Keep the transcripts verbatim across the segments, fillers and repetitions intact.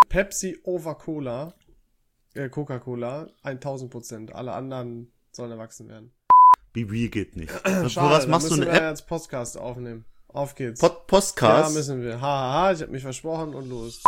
Pepsi over Cola, äh, Coca-Cola, tausend Prozent. Alle anderen sollen erwachsen werden. B B geht nicht. Schade, Für was machst du eine wir App? jetzt Podcast aufnehmen. Auf geht's. Pod- Podcast? Ja, müssen wir. Hahaha, ha, ha, ich hab mich versprochen und los.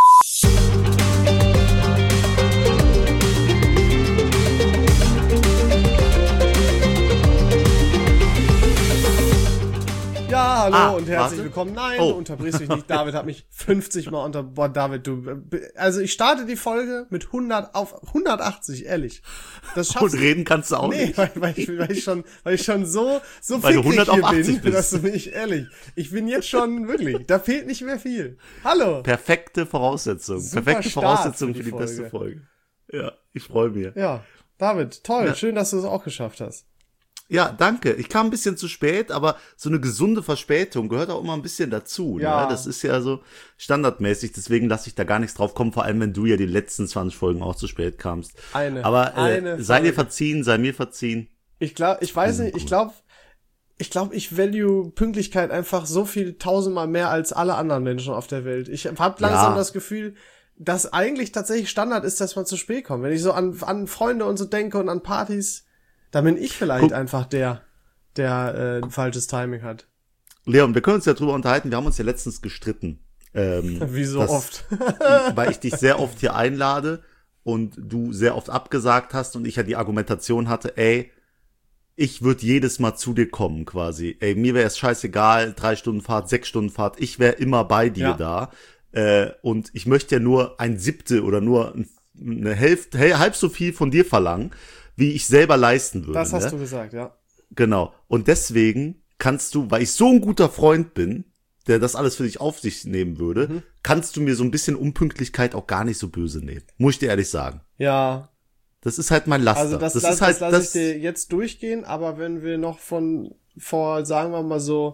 Ja, hallo ah, und herzlich warte. willkommen. Nein, oh. du unterbrichst mich nicht. David hat mich fünfzig Mal unter... Boah, David, du... Also ich starte die Folge mit hundert auf hundertachtzig, ehrlich. Das schaffst Und reden kannst du auch nee, nicht. Weil, weil, ich, weil ich schon, weil ich schon so, so Weil du fickrig hundert auf hier achtzig bin, bist. dass du mich, ehrlich, ich bin jetzt schon wirklich, da fehlt nicht mehr viel. Hallo. Perfekte Voraussetzung. Super Perfekte Start Voraussetzung für für die die, beste Folge. Folge. Ja, ich freue mich. Ja, David, toll, Ja. schön, dass du es auch geschafft hast. Ja, danke. Ich kam ein bisschen zu spät, aber so eine gesunde Verspätung gehört auch immer ein bisschen dazu. Ja. Ne? Das ist ja so standardmäßig, deswegen lasse ich da gar nichts drauf kommen, vor allem wenn du ja die letzten zwanzig Folgen auch zu spät kamst. Eine, aber äh, eine sei dir Folge. verziehen, sei mir verziehen. Ich glaube, ich weiß nicht, ich glaube, ich glaube, ich value Pünktlichkeit einfach so viel tausendmal mehr als alle anderen Menschen auf der Welt. Ich habe langsam Ja. das Gefühl, dass eigentlich tatsächlich Standard ist, dass man zu spät kommt. Wenn ich so an, an Freunde und so denke und an Partys, dann bin ich vielleicht Guck. einfach der, der äh, ein falsches Timing hat. Leon, wir können uns ja drüber unterhalten, wir haben uns ja letztens gestritten. Ähm, Wie so dass- oft. weil ich dich sehr oft hier einlade und du sehr oft abgesagt hast und ich ja die Argumentation hatte, ey, ich würde jedes Mal zu dir kommen quasi. Ey, mir wäre es scheißegal, drei Stunden Fahrt, sechs Stunden Fahrt, ich wäre immer bei dir Ja. da. Äh, und ich möchte ja nur ein Siebte oder nur eine Hälfte, halb so viel von dir verlangen, wie ich selber leisten würde. Das hast ne? du gesagt, ja. Genau. Und deswegen kannst du, weil ich so ein guter Freund bin, der das alles für dich auf sich nehmen würde, Mhm. kannst du mir so ein bisschen Unpünktlichkeit auch gar nicht so böse nehmen. Muss ich dir ehrlich sagen. Ja, Das ist halt mein Laster. also das, das das, ist halt, das lasse ich das, dir jetzt durchgehen, aber wenn wir noch von vor, sagen wir mal so,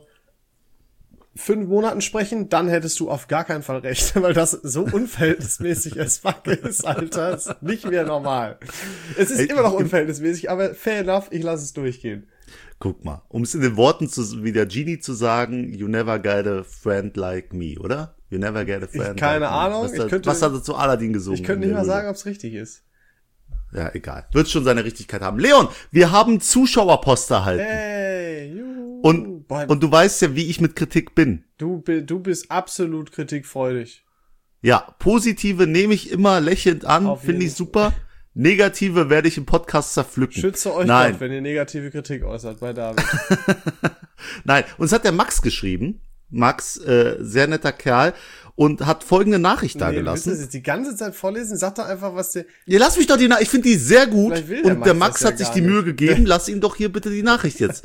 fünf Monaten sprechen, dann hättest du auf gar keinen Fall recht, weil das so unverhältnismäßig as fuck ist, Alter. Das ist nicht mehr normal. Es ist Ey, immer noch ich- unverhältnismäßig, aber fair enough, ich lasse es durchgehen. guck mal, um es in den Worten zu, wie der Genie zu sagen, you never get a friend like me, oder? You never get a friend keine like Ahnung, me. Was, ich da- könnte- was hat er zu Aladdin gesungen? Ich könnte in nicht der mal Höhle? sagen, ob es richtig ist. Ja, egal. Wird schon seine Richtigkeit haben. Leon, wir haben Zuschauerpost erhalten. Hey, juhu. Und, Boah, und du weißt ja, wie ich mit Kritik bin. du, bi- du bist absolut kritikfreudig. Ja, positive nehme ich immer lächelnd an, Auf finde jeden ich super. Negative werde ich im Podcast zerpflücken. Schütze euch Nein, Gott, wenn ihr negative Kritik äußert bei David. nein. Uns hat der Max geschrieben. Max, äh, sehr netter Kerl. Und hat folgende Nachricht da Nee, willst du das gelassen. jetzt die ganze Zeit vorlesen? Sag doch einfach, was der... Ja, lass mich doch die Nachricht. Ich finde die sehr gut. Vielleicht will der Und der Max Max das ja hat sich gar die nicht. Mühe gegeben. Lass ihm doch hier bitte die Nachricht jetzt.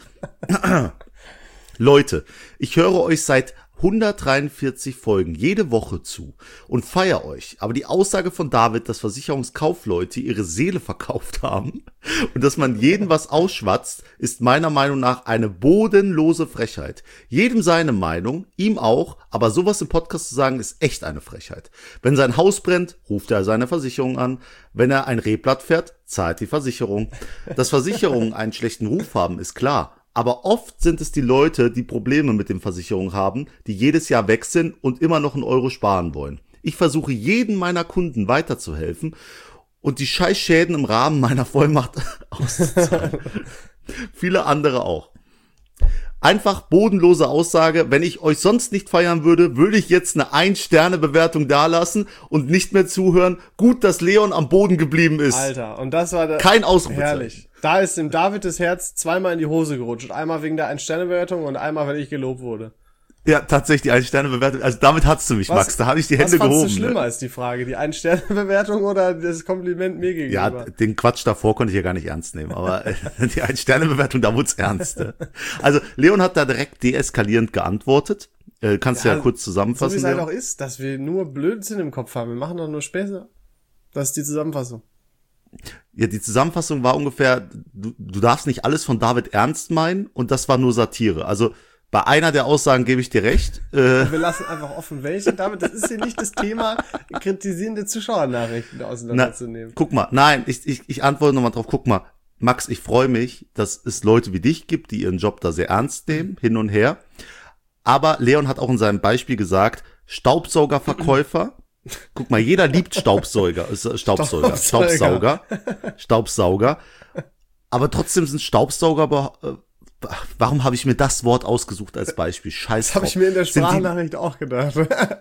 Leute, ich höre euch seit hundertdreiundvierzig Folgen jede Woche zu und feier euch. Aber die Aussage von David, dass Versicherungskaufleute ihre Seele verkauft haben und dass man jeden was ausschwatzt, ist meiner Meinung nach eine bodenlose Frechheit. Jedem seine Meinung, ihm auch, aber sowas im Podcast zu sagen, ist echt eine Frechheit. Wenn sein Haus brennt, ruft er seine Versicherung an. Wenn er ein Rehblatt fährt, zahlt die Versicherung. Dass Versicherungen einen schlechten Ruf haben, ist klar. Aber oft sind es die Leute, die Probleme mit den Versicherungen haben, die jedes Jahr weg sind und immer noch einen Euro sparen wollen. Ich versuche jedem meiner Kunden weiterzuhelfen und die Scheißschäden im Rahmen meiner Vollmacht auszuzahlen. Viele andere auch. Einfach bodenlose Aussage, wenn ich euch sonst nicht feiern würde, würde ich jetzt eine Ein-Sterne-Bewertung dalassen und nicht mehr zuhören. Gut, dass Leon am Boden geblieben ist. Alter, und das war der... Kein Ausrufezeichen. Herrlich. Da ist dem David das Herz zweimal in die Hose gerutscht. Einmal wegen der Ein-Sterne-Bewertung und einmal, weil ich gelobt wurde. Ja, tatsächlich, die Ein-Sterne-Bewertung. Also damit hat's du mich, Was- Max. Da habe ich die Hände Was fandst gehoben. du schlimmer, Ne? ist die Frage. Die Ein-Sterne-Bewertung oder das Kompliment mir Ja, gegenüber? den Quatsch davor konnte ich ja gar nicht ernst nehmen. Aber äh, die Ein-Sterne-Bewertung, da wurd's ernst. Ne? Also Leon hat da direkt deeskalierend geantwortet. Äh, kannst du ja, Ja, kurz so wie zusammenfassen. es halt Leon? auch ist, dass wir nur Blödsinn im Kopf haben. Wir machen doch nur Späße. Das ist die Zusammenfassung. Ja, die Zusammenfassung war ungefähr, du, du darfst nicht alles von David ernst meinen und das war nur Satire. Also bei einer der Aussagen gebe ich dir recht. Äh, Wir lassen einfach offen, welche. David, das ist hier nicht das Thema, kritisierende Zuschauernachrichten na, auseinanderzunehmen. guck mal, nein, ich, ich, ich antworte nochmal drauf. Guck mal, Max, ich freue mich, dass es Leute wie dich gibt, die ihren Job da sehr ernst nehmen, hin und her. Aber Leon hat auch in seinem Beispiel gesagt, Staubsaugerverkäufer Guck mal, jeder liebt Staubsauger, äh, Staubsauger, Staubsauger. Staubsauger, Staubsauger. Aber trotzdem sind Staubsauger, aber, äh, warum habe ich mir das Wort ausgesucht als Beispiel? Scheiß Das habe ich mir in der Sprachnachricht auch gedacht.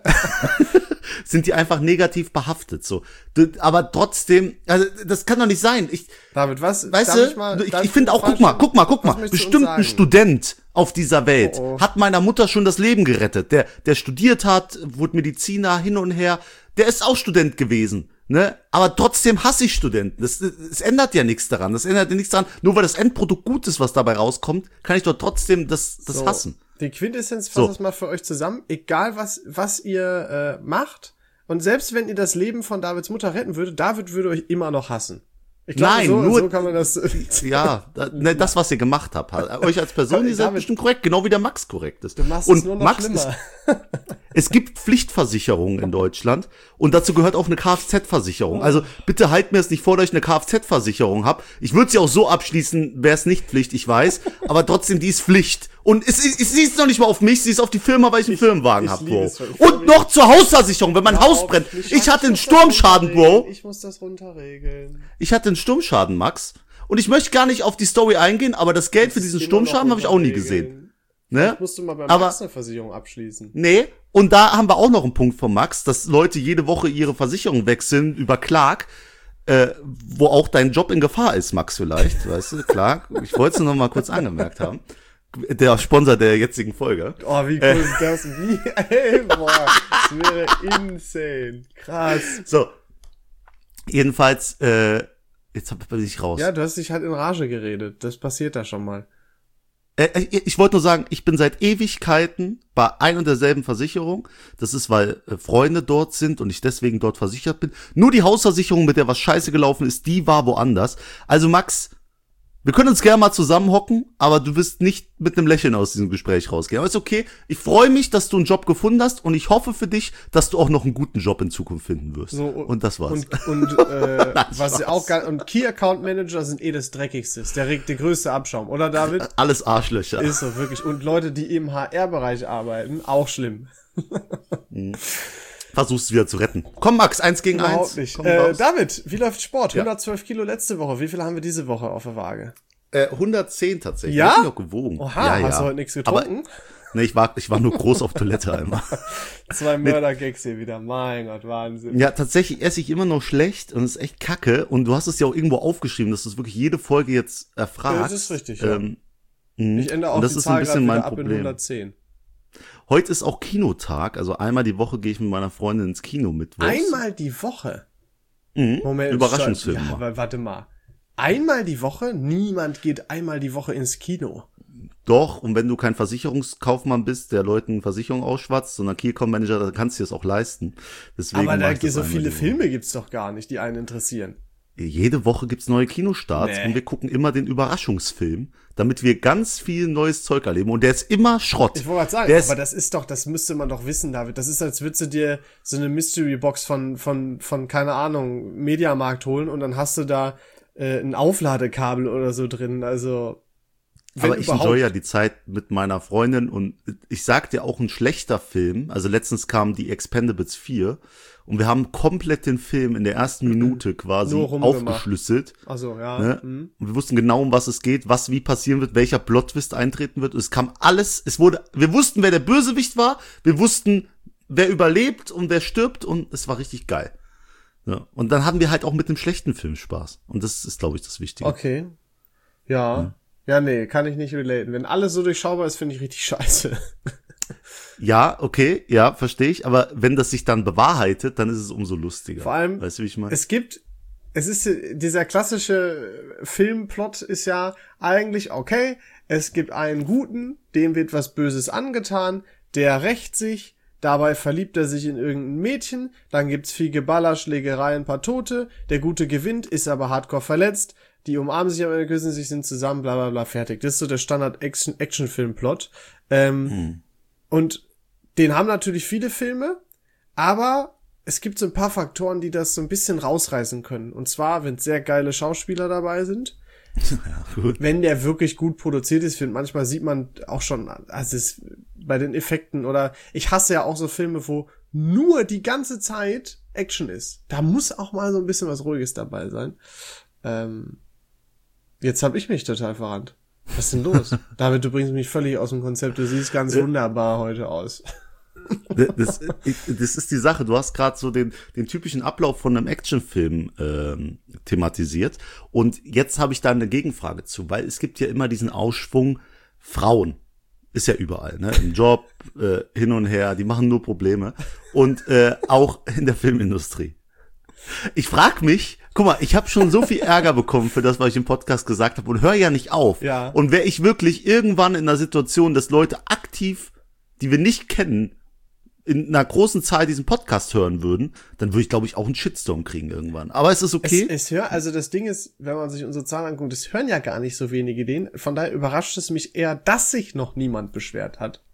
Sind die einfach negativ behaftet, so. Du, aber trotzdem, also, das kann doch nicht sein. Ich, David, was, weißt darf du, ich mal, ich, darf ich finde auch, guck mal, guck mal, guck was mal, möchtest du uns bestimmt ein sagen? Student auf dieser Welt Oh, oh. hat meiner Mutter schon das Leben gerettet. Der, der studiert hat, wurde Mediziner, hin und her. Der ist auch Student gewesen, ne? Aber trotzdem hasse ich Studenten. Das, das ändert ja nichts daran. Das ändert ja nichts daran. Nur weil das Endprodukt gut ist, was dabei rauskommt, kann ich doch trotzdem das, das So, hassen. Die Quintessenz fasst So. das mal für euch zusammen. Egal was, was ihr äh, macht. Und selbst wenn ihr das Leben von Davids Mutter retten würdet, David würde euch immer noch hassen. Ich glaube, Nein, so, nur- so kann man das. Ja, da, ne, das, was ihr gemacht habt, halt. Euch als Person, ihr seid David, bestimmt korrekt, genau wie der Max korrekt ist. Du machst und es nur noch Max schlimmer. Ist, es gibt Pflichtversicherungen in Deutschland und dazu gehört auch eine Kfz-Versicherung. Also bitte halt mir es nicht vor, dass ich eine Kfz-Versicherung habe. Ich würde sie auch so abschließen, wäre es nicht Pflicht, ich weiß, aber trotzdem, die ist Pflicht. Und es, es, sie ist noch nicht mal auf mich, sie ist auf die Firma, weil ich einen Firmenwagen ich habe, liebe Bro. es schon. Ich freu Und mich- noch zur Hausversicherung, wenn mein Hör Haus auf, brennt. ich- Ich hatte einen muss das Sturmschaden, runterregeln. Bro. Ich muss das runterregeln. Ich hatte einen Sturmschaden, Max. Und ich möchte gar nicht auf die Story eingehen, aber das Geld für diesen Immer noch Sturmschaden habe ich auch nie runterregeln. gesehen. Ne? Ich musste mal beim Aber- Max eine Versicherung abschließen. Nee, und da haben wir auch noch einen Punkt von Max, dass Leute jede Woche ihre Versicherung wechseln über Clark, äh, wo auch dein Job in Gefahr ist, Max, vielleicht, weißt du, Clark. Ich wollte es nur noch mal kurz angemerkt haben. Der Sponsor der jetzigen Folge. Oh, wie cool ist das? Wie, ey, boah, das wäre insane. Krass. So, jedenfalls, äh, jetzt hab- bin ich raus. Ja, du hast dich halt in Rage geredet. Das passiert da schon mal. Äh, ich ich wollte nur sagen, ich bin seit Ewigkeiten bei ein und derselben Versicherung. Das ist, weil äh, Freunde dort sind und ich deswegen dort versichert bin. Nur die Hausversicherung, mit der was scheiße gelaufen ist, die war woanders. Also Max, wir können uns gerne mal zusammenhocken, aber du wirst nicht mit einem Lächeln aus diesem Gespräch rausgehen. Aber ist okay. Ich freue mich, dass du einen Job gefunden hast und ich hoffe für dich, dass du auch noch einen guten Job in Zukunft finden wirst. So, und das war's. Und, und äh, was Spaß. ja auch gar, und Key Account Manager sind eh das Dreckigste. Ist der, der größte Abschaum, oder David? Alles Arschlöcher. Ist so, wirklich. Und Leute, die im H R-Bereich arbeiten, auch schlimm. Versuchst wieder zu retten. Komm Max, eins gegen eins. Überhaupt nicht. Komm Äh, raus. David, wie läuft Sport? Ja. hundertzwölf Kilo letzte Woche. Wie viel haben wir diese Woche auf der Waage? Äh, hundertzehn tatsächlich. Ja? Ich hab mich noch gewogen. Oha, ja, hast ja. du heute nichts Aber, getrunken? nee, ich war, ich war nur groß auf Toilette einmal. Zwei Mörder-Gags hier wieder. Mein Gott, Wahnsinn. Ja, tatsächlich esse ich immer noch schlecht und es ist echt kacke. Und du hast es ja auch irgendwo aufgeschrieben, dass du es wirklich jede Folge jetzt erfragst. Ja, das ist richtig, ja. Ähm, mh. Ich ändere auch und das die ist Zahl ein bisschen gerade mein wieder ab in Problem. hundertzehn. Heute ist auch Kinotag, also einmal die Woche gehe ich mit meiner Freundin ins Kino mittwochs. Einmal die Woche? Mhm. Moment. Überraschungsfilm. Ja, mal. aber warte mal. Einmal die Woche? Niemand geht einmal die Woche ins Kino. Doch, und wenn du kein Versicherungskaufmann bist, der Leuten Versicherung ausschwatzt, sondern Key Account Manager, dann kannst du dir das auch leisten. Deswegen Aber da mach ich das so einmal viele die Woche. Filme gibt's doch gar nicht, die einen interessieren. Jede Woche gibt's neue Kinostarts Nee. und wir gucken immer den Überraschungsfilm, damit wir ganz viel neues Zeug erleben. Und der ist immer Schrott. Ich wollte gerade sagen, Der ist- aber das ist doch, das müsste man doch wissen, David. Das ist, als würdest du dir so eine Mystery-Box von, von, von, keine Ahnung, Mediamarkt holen und dann hast du da äh, ein Aufladekabel oder so drin. Also, wenn Aber ich überhaupt. enjoy ja die Zeit mit meiner Freundin und ich sag dir auch ein schlechter Film. Also letztens kam die Expendables vier und wir haben komplett den Film in der ersten Minute quasi Nur rumgemacht. aufgeschlüsselt. Also, ja. Ne? mhm. Und wir wussten genau, um was es geht, was wie passieren wird, welcher Plot-Twist eintreten wird. Und es kam alles, es wurde, wir wussten, wer der Bösewicht war, wir wussten, wer überlebt und wer stirbt und es war richtig geil. Ja. Und dann haben wir halt auch mit dem schlechten Film Spaß. Und das ist, glaube ich, das Wichtige. Okay. Ja. Ja, nee, kann ich nicht relaten. Wenn alles so durchschaubar ist, finde ich richtig scheiße. Ja, okay, ja, verstehe ich. Aber wenn das sich dann bewahrheitet, dann ist es umso lustiger. Vor allem, weißt du, wie ich meine? Es gibt, es ist, dieser klassische Filmplot ist ja eigentlich, okay, es gibt einen Guten, dem wird was Böses angetan, der rächt sich, dabei verliebt er sich in irgendein Mädchen, dann gibt's viel Geballer, Schlägerei, ein paar Tote, der Gute gewinnt, ist aber hardcore verletzt, die umarmen sich am Ende, küssen sich, sind zusammen, bla bla bla, fertig. Das ist so der Standard-Action-Film-Plot. Ähm, Hm. Und den haben natürlich viele Filme, aber es gibt so ein paar Faktoren, die das so ein bisschen rausreißen können. Und zwar, wenn sehr geile Schauspieler dabei sind, Ja, gut. wenn der wirklich gut produziert ist, finde manchmal sieht man auch schon, also es bei den Effekten oder ich hasse ja auch so Filme, wo nur die ganze Zeit Action ist. Da muss auch mal so ein bisschen was Ruhiges dabei sein. Ähm, jetzt habe ich mich total verrannt. Was ist denn los? David, du bringst mich völlig aus dem Konzept. Du siehst ganz wunderbar heute aus. Das, das ist die Sache. Du hast gerade so den, den typischen Ablauf von einem Actionfilm ähm, thematisiert. Und jetzt habe ich da eine Gegenfrage zu, weil es gibt ja immer diesen Ausschwung Frauen. Ist ja überall, ne? Im Job, äh, hin und her, die machen nur Probleme. Und äh, auch in der Filmindustrie. Ich frag mich, guck mal, ich habe schon so viel Ärger bekommen für das, was ich im Podcast gesagt habe und höre ja nicht auf. Ja. Und wäre ich wirklich irgendwann in einer Situation, dass Leute aktiv, die wir nicht kennen, in einer großen Zahl diesen Podcast hören würden, dann würde ich, glaube ich, auch einen Shitstorm kriegen irgendwann. Aber es ist okay. Es, es hör, also das Ding ist, wenn man sich unsere Zahlen anguckt, es hören ja gar nicht so wenige den. Von daher überrascht es mich eher, dass sich noch niemand beschwert hat.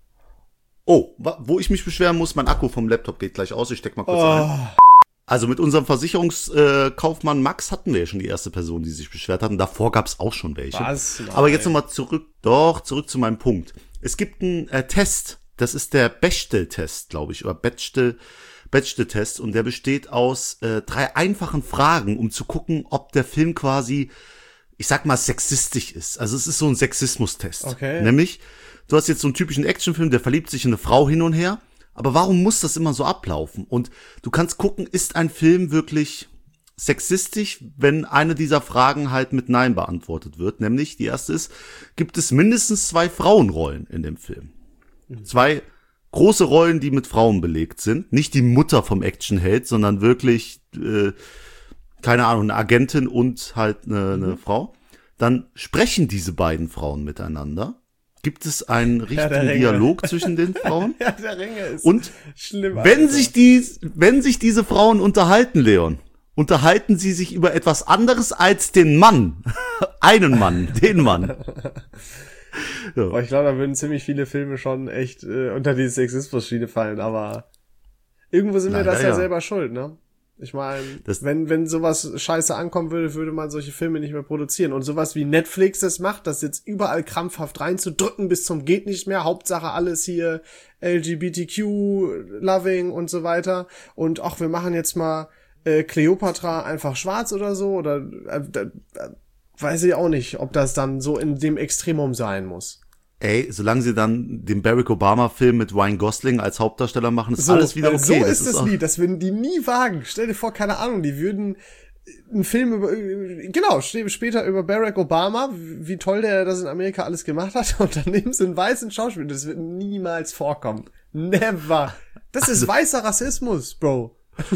Oh, wo ich mich beschweren muss, mein Akku vom Laptop geht gleich aus. Ich steck mal kurz Oh. ein. Also mit unserem Versicherungskaufmann Max hatten wir ja schon die erste Person, die sich beschwert hat. Und davor gab es auch schon welche. Was? Nein. Aber jetzt nochmal zurück, doch, zurück zu meinem Punkt. Es gibt einen äh, Test, das ist der Bechdel-Test, glaube ich, oder Bechdel, Bechdel-Test. Und der besteht aus äh, drei einfachen Fragen, um zu gucken, ob der Film quasi, ich sag mal, sexistisch ist. Also es ist so ein Sexismus-Test. Okay. Nämlich, du hast jetzt so einen typischen Actionfilm, der verliebt sich in eine Frau hin und her. Aber warum muss das immer so ablaufen? Und du kannst gucken, ist ein Film wirklich sexistisch, wenn eine dieser Fragen halt mit Nein beantwortet wird. Nämlich, die erste ist, gibt es mindestens zwei Frauenrollen in dem Film? Mhm. Zwei große Rollen, die mit Frauen belegt sind. Nicht die Mutter vom Actionheld, sondern wirklich, äh, keine Ahnung, eine Agentin und halt eine, eine mhm. Frau. Dann sprechen diese beiden Frauen miteinander. Gibt es einen richtigen Dialog zwischen den Frauen? Ja, der Ringe ist und schlimm. Wenn Alter. sich die, wenn sich diese Frauen unterhalten, Leon, unterhalten sie sich über etwas anderes als den Mann. Einen Mann, den Mann. Ja. Boah, ich glaube, da würden ziemlich viele Filme schon echt äh, unter die Sexismus-Schiene fallen, aber irgendwo sind wir das ja, ja selber schuld, ne? Ich meine, wenn wenn sowas scheiße ankommen würde, würde man solche Filme nicht mehr produzieren. Und sowas wie Netflix das macht, das jetzt überall krampfhaft reinzudrücken bis zum geht nicht mehr. Hauptsache alles hier L G B T Q-loving und so weiter. Und ach, wir machen jetzt mal äh, Cleopatra einfach schwarz oder so. Oder äh, äh, weiß ich auch nicht, ob das dann so in dem Extremum sein muss. Ey, solange sie dann den Barack Obama-Film mit Ryan Gosling als Hauptdarsteller machen, ist so, alles wieder okay. So ist das es ist nie. Das würden die nie wagen. Stell dir vor, keine Ahnung, die würden einen Film über, genau, später über Barack Obama, wie toll der das in Amerika alles gemacht hat, und dann nehmen sie einen weißen Schauspieler. Das wird niemals vorkommen. Never. Das also, ist weißer Rassismus, Bro.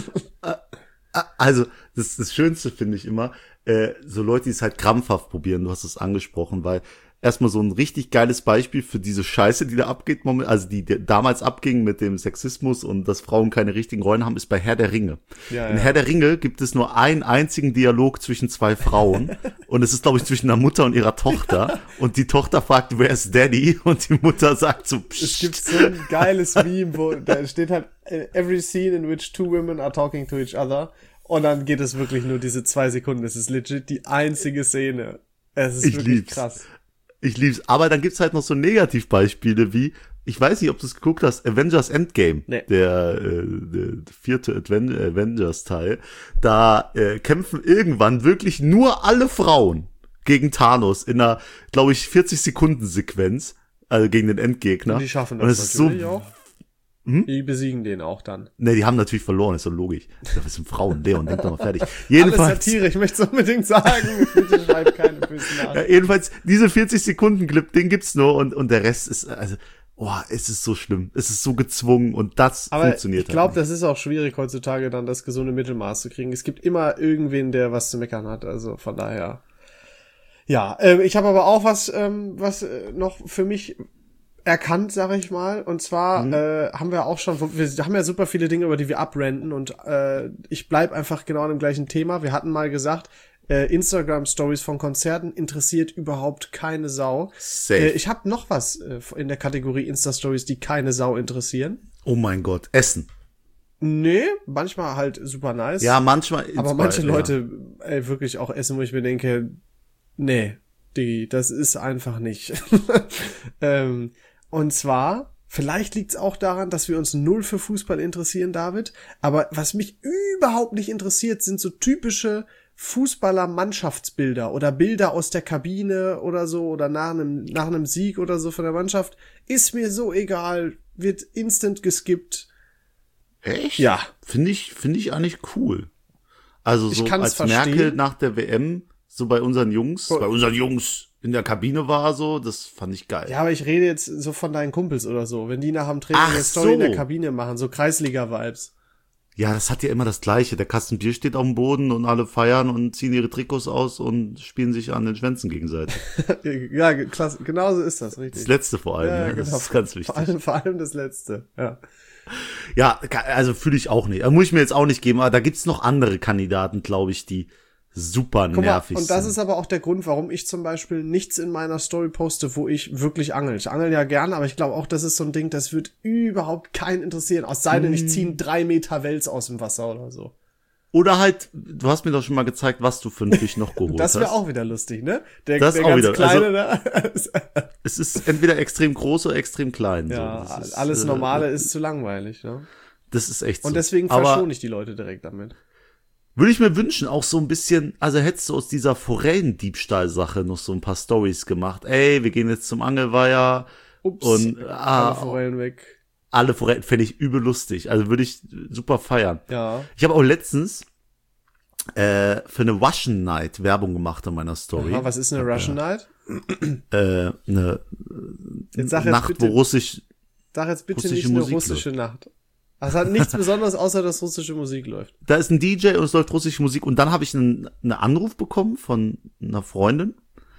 Also, das, das Schönste finde ich immer, äh, so Leute, die es halt krampfhaft probieren, du hast es angesprochen, weil erstmal so ein richtig geiles Beispiel für diese Scheiße, die da abgeht, also die, die damals abging mit dem Sexismus und dass Frauen keine richtigen Rollen haben, ist bei Herr der Ringe. Ja, In ja. Herr der Ringe gibt es nur einen einzigen Dialog zwischen zwei Frauen und es ist, glaube ich, zwischen der Mutter und ihrer Tochter und die Tochter fragt, wer ist Daddy? Und die Mutter sagt so, Psst. Es gibt so ein geiles Meme, wo da steht halt, every scene in which two women are talking to each other, und dann geht es wirklich nur diese zwei Sekunden. Es ist legit die einzige Szene. Es ist ich wirklich lieb's. krass. Ich lieb's. Aber dann gibt's halt noch so Negativbeispiele wie, ich weiß nicht, ob du es geguckt hast, Avengers Endgame, nee. der, äh, der vierte Adven- Avengers-Teil. Da äh, kämpfen irgendwann wirklich nur alle Frauen gegen Thanos in einer, glaube ich, vierzig-Sekunden-Sequenz, also gegen den Endgegner. Und die schaffen das, Und das natürlich ist so, auch. Hm? Die besiegen den auch dann. Ne, die haben natürlich verloren, ist doch logisch. Das sind Frauen, Leon, denk doch mal fertig. Jedenfalls, alles Satire, ich möchte es unbedingt sagen. Bitte schreib keine bösen Nachrichten. Ja, jedenfalls, diese vierzig-Sekunden-Clip, den gibt's nur und, und der Rest ist, also, oh, es ist so schlimm. Es ist so gezwungen und das Aber funktioniert ich glaube, das ist auch schwierig heutzutage dann das gesunde Mittelmaß zu kriegen. Es gibt immer irgendwen, der was zu meckern hat, also von daher. Ja, äh, ich habe aber auch was, ähm, was äh, noch für mich erkannt, sage ich mal, und zwar mhm. äh, haben wir auch schon, wir haben ja super viele Dinge, über die wir abrenten, und äh, ich bleib einfach genau an dem gleichen Thema. Wir hatten mal gesagt, äh, Instagram-Stories von Konzerten interessiert überhaupt keine Sau. Safe. Äh, ich habe noch was äh, in der Kategorie Insta-Stories, die keine Sau interessieren. Oh mein Gott, Essen. Nee, manchmal halt super nice. Ja, manchmal. Aber manche Leute, ja. ey, wirklich auch essen, wo ich mir denke, nee, die, das ist einfach nicht. ähm, Und zwar Vielleicht liegt's auch daran, dass wir uns null für Fußball interessieren, David. Aber was mich überhaupt nicht interessiert, sind so typische Fußballer-Mannschaftsbilder oder Bilder aus der Kabine oder so oder nach einem, nach einem Sieg oder so von der Mannschaft. Ist mir so egal, wird instant geskippt. Echt? Ja. Finde ich, finde ich eigentlich cool. Also so Ich kann's als verstehen. Merkel nach der W M so bei unseren Jungs, bei unseren Jungs in der Kabine war so, das fand ich geil. Ja, aber ich rede jetzt so von deinen Kumpels oder so. Wenn die nach dem Training Ach eine Story so. in der Kabine machen, so Kreisliga-Vibes. Ja, das hat ja immer das Gleiche. Der Kasten Bier steht auf dem Boden und alle feiern und ziehen ihre Trikots aus und spielen sich an den Schwänzen gegenseitig. Ja, klasse, genau so ist das, richtig. Das Letzte vor allem, Ja, ne? Das genau. ist ganz wichtig. Vor allem, vor allem das Letzte, ja. Ja, also fühle ich auch nicht. Muss ich mir jetzt auch nicht geben, aber da gibt's noch andere Kandidaten, glaube ich, die super Guck mal, nervig und das sind. ist aber auch der Grund, warum ich zum Beispiel nichts in meiner Story poste, wo ich wirklich angel. Ich angel ja gerne, aber ich glaube auch, das ist so ein Ding, das wird überhaupt keinen interessieren. Aus sei denn, ich ziehe drei Meter Wels aus dem Wasser oder so. Oder halt, du hast mir doch schon mal gezeigt, was du für einen Fisch noch geholt Das wäre hast. auch wieder lustig, ne? Der, Das der auch ganz wieder. kleine, Also, ne? Es ist entweder extrem groß oder extrem klein. Ja, so. Das ist, alles äh, Normale ist zu langweilig, ne? Das ist echt so. Und deswegen Aber verschone ich die Leute direkt damit. würde ich mir wünschen, auch so ein bisschen, also hättest du aus dieser Forellendiebstahl-Sache noch so ein paar Stories gemacht. Ey, wir gehen jetzt zum Angelweiher Ups, und alle ah, Forellen weg. alle Forellen, fände ich übel lustig. Also würde ich super feiern. Ja. Ich habe auch letztens äh, für eine Russian Night Werbung gemacht in meiner Story. Aha, was ist eine Russian Night? Äh, eine Jetzt sag jetzt Nacht, bitte, wo Russisch, sag jetzt bitte russische nicht eine Musik russische Nacht. Das hat nichts Besonderes, außer dass russische Musik läuft. da ist ein D J und es läuft russische Musik und dann habe ich einen, einen Anruf bekommen von einer Freundin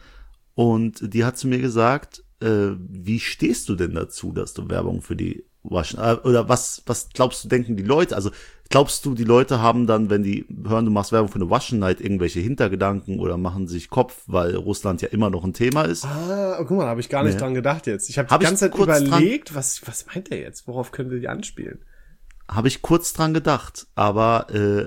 und die hat zu mir gesagt, äh, wie stehst du denn dazu, dass du Werbung für die Russian, äh, oder was, was glaubst du, denken die Leute, also glaubst du, die Leute haben dann, wenn die hören, du machst Werbung für eine Russian Night, irgendwelche Hintergedanken oder machen sich Kopf, weil Russland ja immer noch ein Thema ist? Ah, guck mal, da habe ich gar nicht Nee. dran gedacht jetzt. Ich habe Hab die ich ganze Zeit kurz überlegt, was, was meint er jetzt? Worauf können wir die anspielen? Habe ich kurz dran gedacht, aber äh,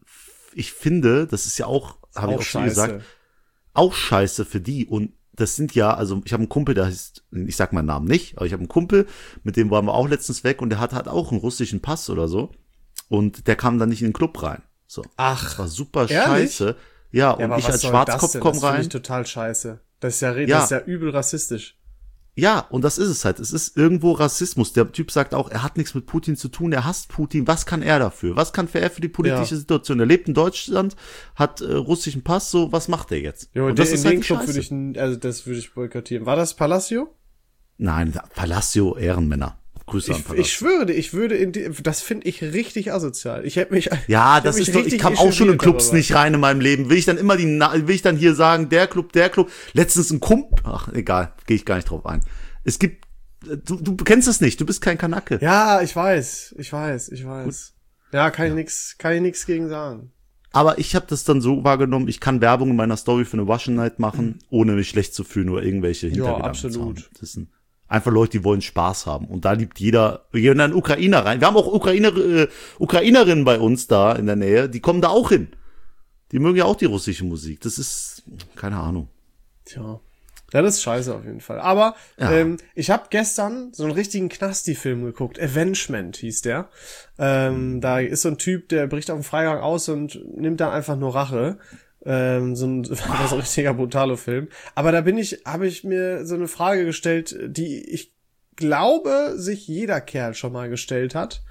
ich finde, das ist ja auch, habe ich auch schon gesagt, auch scheiße für die. Und das sind ja, also ich habe einen Kumpel, der heißt, ich sag meinen Namen nicht, aber ich habe einen Kumpel, mit dem waren wir auch letztens weg und der hat halt auch einen russischen Pass oder so. Und der kam dann nicht in den Club rein. So. Ach, Das war super ehrlich? scheiße. Ja, Ja, und aber ich was als soll Schwarzkopf das denn? komm Das finde rein. ich total scheiße. Das ist ja, re- Ja. das ist ja übel rassistisch. Ja, und das ist es halt. Es ist irgendwo Rassismus. Der Typ sagt auch, er hat nichts mit Putin zu tun, er hasst Putin. Was kann er dafür? Was kann er für die politische Ja. Situation? Er lebt in Deutschland, hat äh, russischen Pass, so, was macht er jetzt? Jo, und den, das in ist den halt die Club Scheiße. würde ich, n- also das würde ich boykottieren. War das Palacio? Nein, Palacio, Ehrenmänner. Grüße an Ich, Palacio. ich schwöre dir, ich würde in die, das finde ich richtig asozial. Ich hätte mich, Ja, ich das hätte mich ist doch, ich richtig kam auch schon in echauffiert Clubs darüber. nicht rein in meinem Leben. Will ich dann immer die, Na- will ich dann hier sagen, der Club, der Club. Letztens ein Kumpel, ach, egal, gehe ich gar nicht drauf ein. Es gibt, du, du kennst es nicht, du bist kein Kanake. Ja, ich weiß, ich weiß, ich weiß. Ja, kann ich nix, kann ich nix gegen sagen. Aber ich habe das dann so wahrgenommen, ich kann Werbung in meiner Story für eine Russian Night machen, ohne mich schlecht zu fühlen oder irgendwelche Hintergedanken absolut. zu haben. Das sind einfach Leute, die wollen Spaß haben. Und da liebt jeder, wir gehen dann Ukrainer rein. Wir haben auch Ukrainer, äh, Ukrainerinnen bei uns da in der Nähe, die kommen da auch hin. Die mögen ja auch die russische Musik. Das ist, keine Ahnung. Tja. Ja, das ist scheiße auf jeden Fall. Aber Ja. ähm, ich habe gestern so einen richtigen Knasti-Film geguckt. Avengement hieß der. Ähm, da ist so ein Typ, der bricht auf dem Freigang aus und nimmt dann einfach nur Rache. Ähm, so ein, so ein richtiger brutaler Film. Aber da bin ich, habe ich mir so eine Frage gestellt, die ich glaube, sich jeder Kerl schon mal gestellt hat.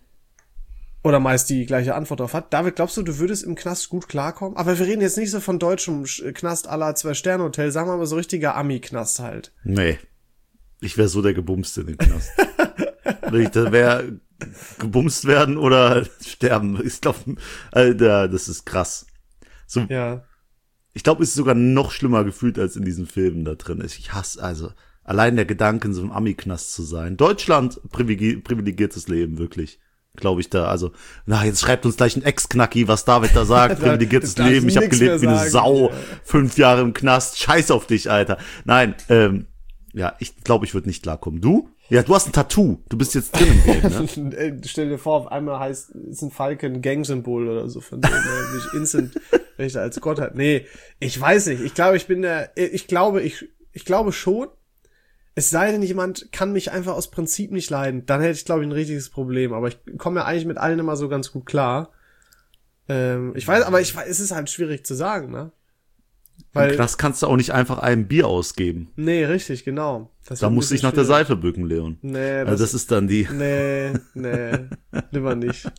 Oder meist die gleiche Antwort drauf hat. David, glaubst du, du würdest im Knast gut klarkommen? Aber wir reden jetzt nicht so von deutschem Sch- Knast à la Zwei-Sterne-Hotel, sagen wir mal so richtiger Ami-Knast halt. Nee. Ich wäre so der Gebumste in dem Knast. Wenn ich da wäre, gebumst werden oder sterben. Ich glaube, Alter, das ist krass. So, Ja. ich glaube, es ist sogar noch schlimmer gefühlt, als in diesen Filmen da drin ist. Ich hasse also allein der Gedanke, in so einem Ami-Knast zu sein. Deutschland, privilegi- privilegiertes Leben, wirklich. Glaube ich da. Also, na, jetzt schreibt uns gleich ein Ex-Knacki, was David da sagt. Privilegiertes darfst Leben. Ich habe nix gelebt wie mehr eine sagen. Sau. Fünf Jahre im Knast. Scheiß auf dich, Alter. Nein, ähm, ja, ich glaube, ich würde nicht klarkommen. Du? Ja, du hast ein Tattoo. Du bist jetzt drin im Game, ne? Äh, Stell dir vor, auf einmal heißt, ist ein Falke ein Gang-Symbol oder so von dem, der mich instant Rechte als Gott hat. Nee, ich weiß nicht. Ich glaube, ich bin der, ich glaube, ich, ich glaube schon. Es sei denn, jemand kann mich einfach aus Prinzip nicht leiden, dann hätte ich, glaube ich, ein richtiges Problem. Aber ich komme ja eigentlich mit allen immer so ganz gut klar. Ähm, ich weiß, aber ich weiß, es ist halt schwierig zu sagen, ne? Weil das kannst du auch nicht einfach einem Bier ausgeben. Nee, richtig, genau. Das da musst du dich nach der Seife bücken, Leon. Nee, das, also das ist dann die. Nee, nee, lieber nicht.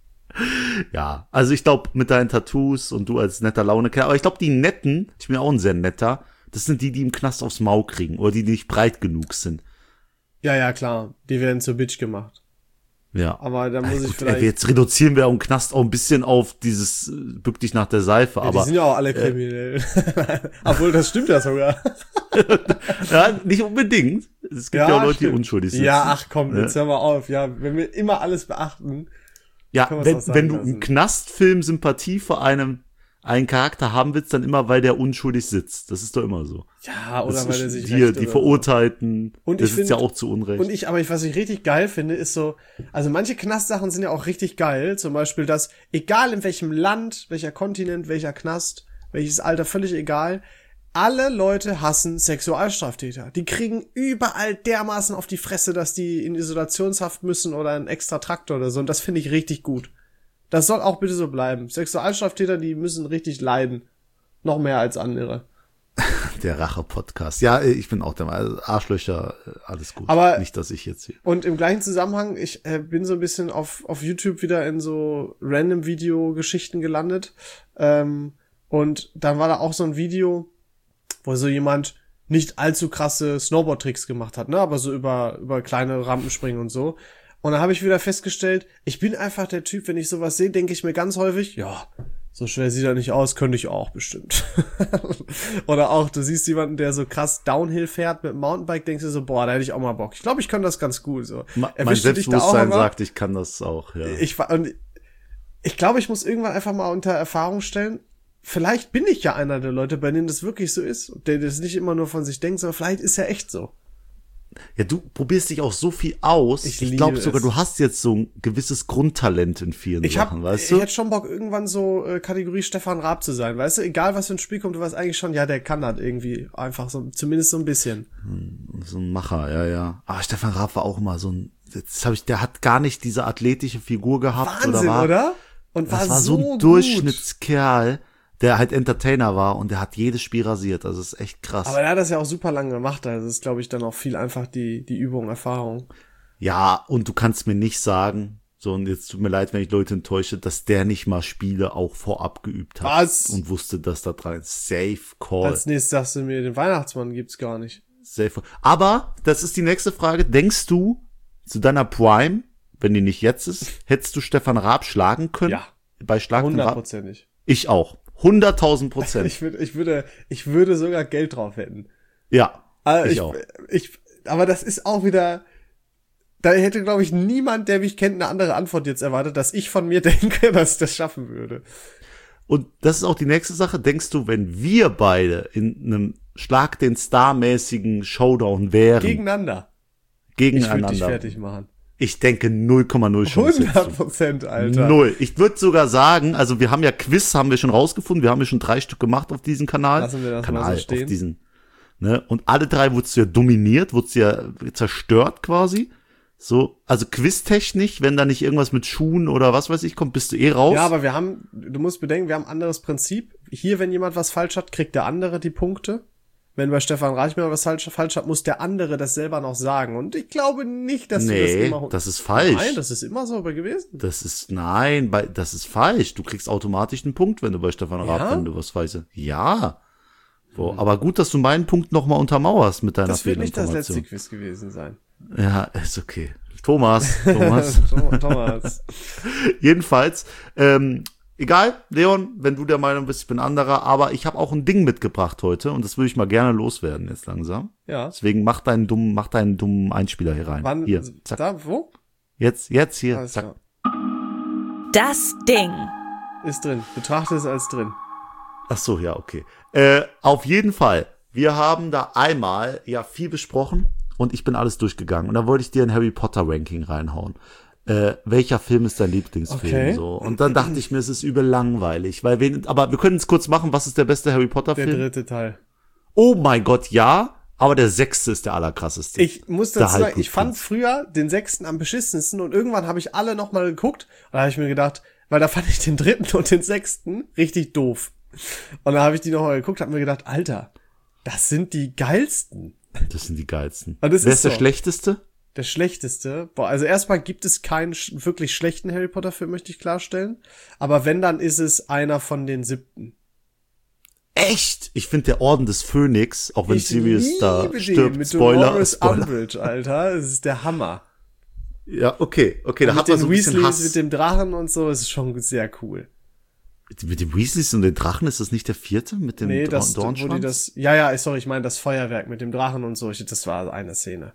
Ja, also ich glaube, mit deinen Tattoos und du als netter Launekerl, aber ich glaube, die Netten, ich bin auch ein sehr netter, das sind die, die im Knast aufs Maul kriegen oder die, die nicht breit genug sind. Ja, ja, klar. Die werden zur Bitch gemacht. Ja. Aber da muss ja, ich gut, vielleicht... Ey, jetzt reduzieren wir auch im Knast auch ein bisschen auf dieses bück dich nach der Seife, ja, aber... Die sind ja auch alle kriminell. Äh, Obwohl, das stimmt ja sogar. Ja, nicht unbedingt. Es gibt ja, ja auch Leute, stimmt. die unschuldig sind. Ja, ach komm, ja. Jetzt hör mal auf. Ja, wenn wir immer alles beachten... Ja, wenn, wenn du im Knastfilm Sympathie vor einem einen Charakter haben willst, dann immer, weil der unschuldig sitzt. Das ist doch immer so. Ja, oder das weil er sich hier die Verurteilten, so. Und das ich ist find, ja auch zu Unrecht. Und ich, aber ich, was ich richtig geil finde, ist so, also manche Knastsachen sind ja auch richtig geil. Zum Beispiel, dass egal in welchem Land, welcher Kontinent, welcher Knast, welches Alter, völlig egal, alle Leute hassen Sexualstraftäter. Die kriegen überall dermaßen auf die Fresse, dass die in Isolationshaft müssen oder einen extra Traktor oder so. Und das finde ich richtig gut. Das soll auch bitte so bleiben. Sexualstraftäter, die müssen richtig leiden. Noch mehr als andere. Der Rache-Podcast. Ja, ich bin auch der Meinung, Arschlöcher, alles gut. Aber nicht, dass ich jetzt hier... Und im gleichen Zusammenhang, ich äh, bin so ein bisschen auf auf YouTube wieder in so random Video-Geschichten gelandet. Ähm, und dann war da auch so ein Video, wo so jemand nicht allzu krasse Snowboard-Tricks gemacht hat, ne, aber so über über kleine Rampen springen und so. Und dann habe ich wieder festgestellt, ich bin einfach der Typ, wenn ich sowas sehe, denke ich mir ganz häufig, ja, so schwer sieht er nicht aus, könnte ich auch bestimmt. Oder auch, du siehst jemanden, der so krass Downhill fährt mit dem Mountainbike, denkst du so, boah, da hätte ich auch mal Bock. Ich glaube, ich kann das ganz gut. So. Ma- mein Selbstbewusstsein sagt, ich kann das auch, ja. Ich, und ich glaube, ich muss irgendwann einfach mal unter Erfahrung stellen, vielleicht bin ich ja einer der Leute, bei denen das wirklich so ist, der das nicht immer nur von sich denkt, sondern vielleicht ist er echt so. Ja, du probierst dich auch so viel aus. Ich, ich glaube sogar, du hast jetzt so ein gewisses Grundtalent in vielen ich Sachen, hab, weißt du? Ich hätte schon Bock, irgendwann so äh, Kategorie Stefan Raab zu sein, weißt du? Egal, was für ein Spiel kommt, du weißt eigentlich schon, ja, der kann das irgendwie einfach so, zumindest so ein bisschen. Hm, so ein Macher, ja, ja. Aber Stefan Raab war auch immer so ein, jetzt hab ich, der hat gar nicht diese athletische Figur gehabt. Wahnsinn, oder? War, oder? Und war, das war so, so ein gut. Durchschnittskerl, der halt Entertainer war und der hat jedes Spiel rasiert. Also das ist echt krass. Aber er hat das ja auch super lange gemacht. Also das ist, glaube ich, dann auch viel einfach die die Übung, Erfahrung. Ja, und du kannst mir nicht sagen, so, und jetzt tut mir leid, wenn ich Leute enttäusche, dass der nicht mal Spiele auch vorab geübt hat. Was? Und wusste, dass da dran ist. Safe Call. Als nächstes sagst du mir, den Weihnachtsmann gibt's gar nicht. Safe. Aber, das ist die nächste Frage. Denkst du, zu deiner Prime, wenn die nicht jetzt ist, hättest du Stefan Raab schlagen können? Ja. Bei Schlag den Raab? Hundertprozentig. Ich auch. Hunderttausend Prozent. Ich würde, ich würde, ich würde sogar Geld drauf wetten. Ja, also ich, ich auch. Ich, aber das ist auch wieder, da hätte, glaube ich, niemand, der mich kennt, eine andere Antwort jetzt erwartet, dass ich von mir denke, dass ich das schaffen würde. Und das ist auch die nächste Sache. Denkst du, wenn wir beide in einem Schlag den Star-mäßigen Showdown wären? Gegeneinander. Gegeneinander. Ich würde dich fertig machen. Ich denke null Komma null Chance. hundert Prozent, Alter. Null. Ich würde sogar sagen, also wir haben ja Quiz, haben wir schon rausgefunden, wir haben ja schon drei Stück gemacht auf diesem Kanal. Lassen wir das Kanal, mal so stehen. auf diesen, ne? Und alle drei wurdest du ja dominiert, wurdest du ja zerstört quasi. So, also quiztechnisch, wenn da nicht irgendwas mit Schuhen oder was weiß ich kommt, bist du eh raus. Ja, aber wir haben, du musst bedenken, wir haben ein anderes Prinzip. Hier, wenn jemand was falsch hat, kriegt der andere die Punkte. Wenn bei Stefan Reichmann was falsch, falsch hat, muss der andere das selber noch sagen. Und ich glaube nicht, dass nee, du das immer... Nee, das ist falsch. Nein, das ist immer so gewesen. Das ist, nein, bei, das ist falsch. Du kriegst automatisch einen Punkt, wenn du bei Stefan Raab, ja? wenn du was weißt. Ja. So, hm. Aber gut, dass du meinen Punkt nochmal untermauerst mit deiner Fehlinformation. Das wird nicht das letzte Quiz gewesen sein. Ja, ist okay. Thomas, Thomas. Thomas. Jedenfalls, ähm, egal, Leon, wenn du der Meinung bist, ich bin anderer, aber ich habe auch ein Ding mitgebracht heute und das würde ich mal gerne loswerden jetzt langsam. Ja. Deswegen mach deinen dummen, mach deinen dummen Einspieler hier rein. Wann? Hier, zack. Da, wo? Jetzt, jetzt hier, Alles zack. klar. Das Ding. Ist drin. Betrachte es als drin. Ach so, ja, okay. Äh, auf jeden Fall. Wir haben da einmal ja viel besprochen und ich bin alles durchgegangen und da wollte ich dir ein Harry Potter Ranking reinhauen. Äh, welcher Film ist dein Lieblingsfilm? Okay. So. Und dann dachte ich mir, es ist übel langweilig, weil wen, aber wir können es kurz machen, was ist der beste Harry Potter Der Film? dritte Teil. Oh mein Gott, ja, Aber der sechste ist der allerkrasseste. Ich muss dazu Der sagen, ich fand früher den sechsten am beschissensten und irgendwann habe ich alle nochmal geguckt und da habe ich mir gedacht, weil da fand ich den dritten und den sechsten richtig doof. Und da habe ich die nochmal geguckt, habe mir gedacht, Alter, das sind die geilsten. Das sind die geilsten. Und das Wer ist ist der so. schlechteste? Der schlechteste, boah, also erstmal gibt es keinen sch- wirklich schlechten Harry Potter Film, möchte ich klarstellen. Aber wenn, dann ist es einer von den siebten. Echt? Ich finde der Orden des Phönix, auch wenn Ich Sirius da liebe den stirbt, mit Spoiler, Dolores Spoiler. Umbridge, Alter, das ist der Hammer. Ja, okay, okay, da mit hat man den so ein bisschen Weasleys, Hass. mit dem Drachen und so, ist schon sehr cool. Mit dem Weasleys und den Drachen, ist das nicht der vierte? Mit dem Nee, Dor- das, wo Dornschwanz? die das, ja, ja, sorry, ich meine das Feuerwerk mit dem Drachen und so, ich, das war eine Szene.